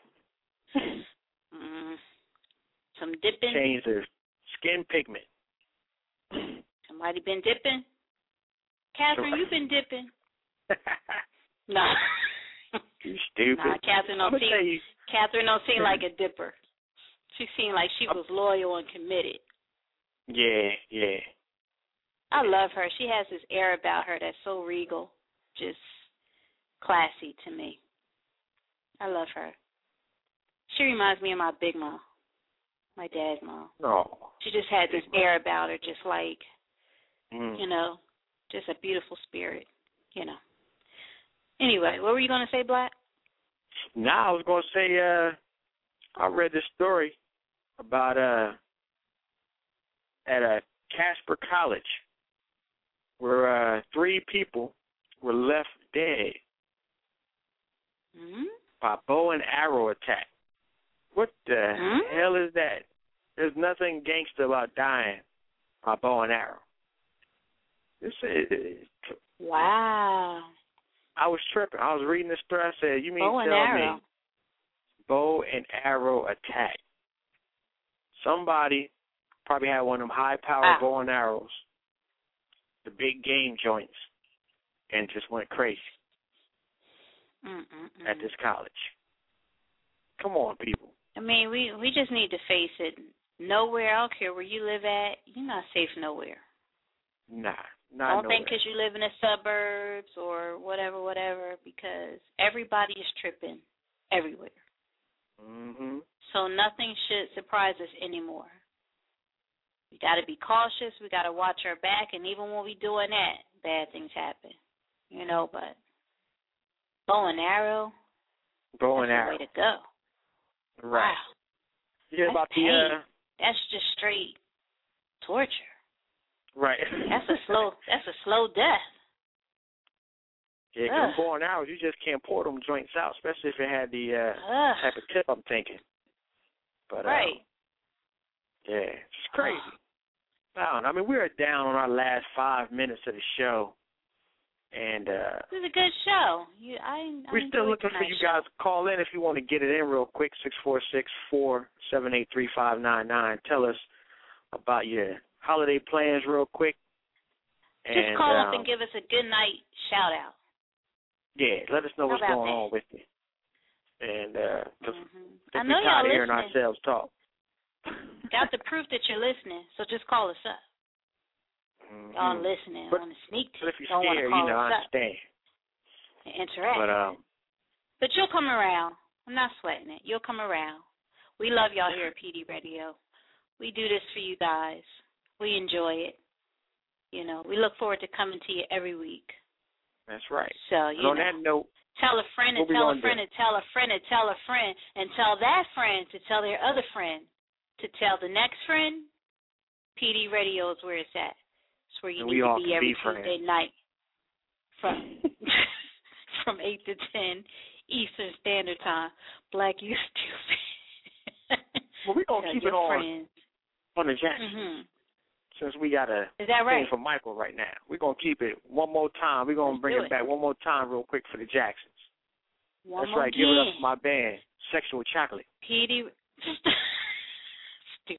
Some dipping. Change their skin pigment. Somebody been dipping? Catherine, you been dipping? No. You stupid. Nah, Catherine don't seem like a dipper. She seemed like she was loyal and committed. Yeah. I love her. She has this air about her that's so regal, just classy to me. I love her. She reminds me of my big mom, my dad's mom. Oh. She just had this air about her, just like, Mm. Just a beautiful spirit, Anyway, what were you going to say, Black? No, I was going to say, I read this story about at a Casper College where 3 people were left dead by bow and arrow attack. What the hell is that? There's nothing gangster about dying by bow and arrow. Wow. I was tripping. I was reading this story. I said, you mean bow and tell arrow. me bow and arrow attack? Somebody probably had one of them high-powered bow and arrows, the big game joints, and just went crazy at this college. Come on, people. I mean, we just need to face it. Nowhere, I don't care where you live at, you're not safe nowhere. Nah, not Don't nowhere. think because you live in the suburbs or whatever, because everybody is tripping everywhere. Mm-hmm. So nothing should surprise us anymore. We got to be cautious. We got to watch our back, and even when we doing that, bad things happen. But bow and arrow, Bow and that's arrow. the way to go. Right. Wow. Yeah, about pain. the That's just straight torture. right. That's a slow death. Yeah, 'cause them bow and arrows, you just can't pour them joints out, especially if it had the type of tip I'm thinking. But right. Yeah, it's crazy. I mean, we are down on our last 5 minutes of the show, and this is a good show. we're still looking for you guys to call in if you want to get it in real quick. 646-478-3599. Tell us about your holiday plans real quick. Just call up and give us a good night shout out. Yeah, let us know what's going on with you. And cause I know y'all hearing listening. ourselves talk. Got the proof that you're listening, so just call us up. Y'all listening on the sneak peek. But if you're don't scared, want to call I us understand. up and interact. But you'll come around. I'm not sweating it. You'll come around. We love y'all here at PD Radio. We do this for you guys. We enjoy it. You know, we look forward to coming to you every week. That's right. So, and on that note, tell a friend and tell a friend and tell a friend and tell a friend and tell that friend to tell their other friend to tell the next friend. PD Radio is where it's at. It's where you need to be every Tuesday night from 8 to 10 Eastern Standard Time. Black, you stupid. Well, we're going to keep it on the Jackson. Since we got a thing for Michael right now. We're going to keep it one more time. We're going to bring it back one more time real quick for the Jacksons. That's right. Give it up for my band, Sexual Chocolate. PD. Stupid.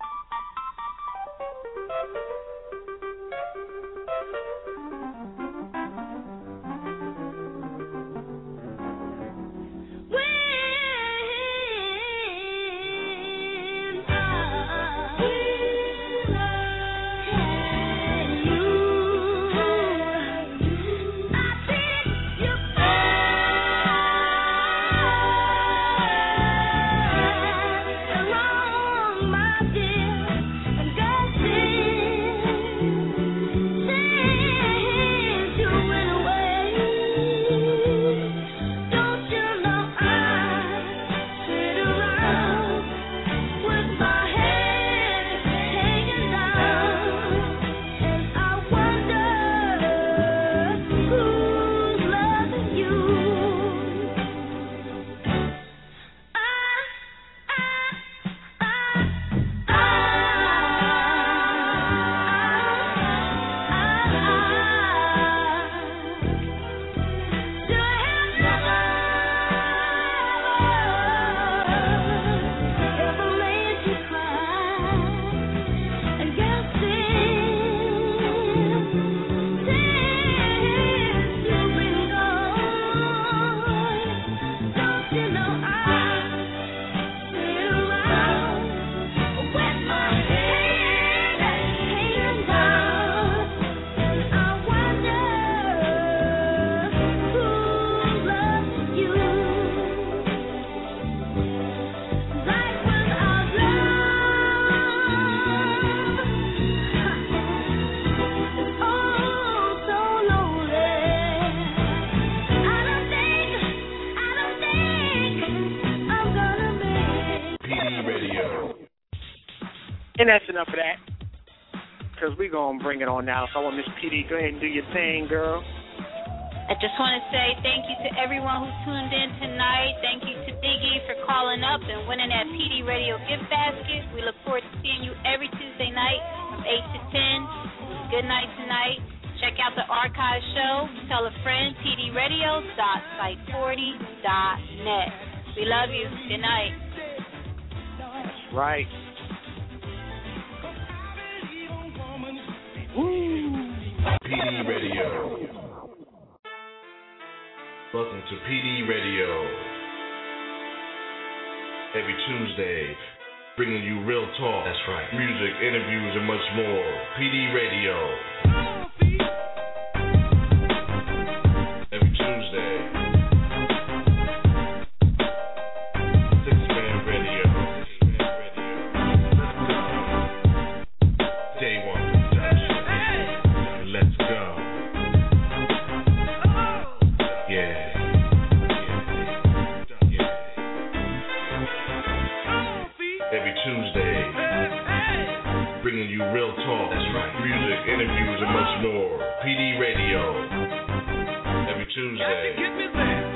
And that's enough of that, because we're going to bring it on now. So I want Miss PD, go ahead and do your thing, girl. I just want to say thank you to everyone who tuned in tonight. Thank you to Biggie for calling up and winning that PD Radio gift basket. We look forward to seeing you every Tuesday night from 8 to 10. Good night tonight. Check out the archive show. Tell a friend, pdradio.site40.net. We love you. Good night. That's right. PD Radio. Welcome to PD Radio. Every Tuesday, bringing you real talk. That's right. Music, interviews, and much more. PD Radio. Every Tuesday. Six-Man Radio. Day one production. Let's go. Yeah. Every Tuesday, bringing you real talk. That's right. Music, interviews, and much more. PD Radio. Every Tuesday.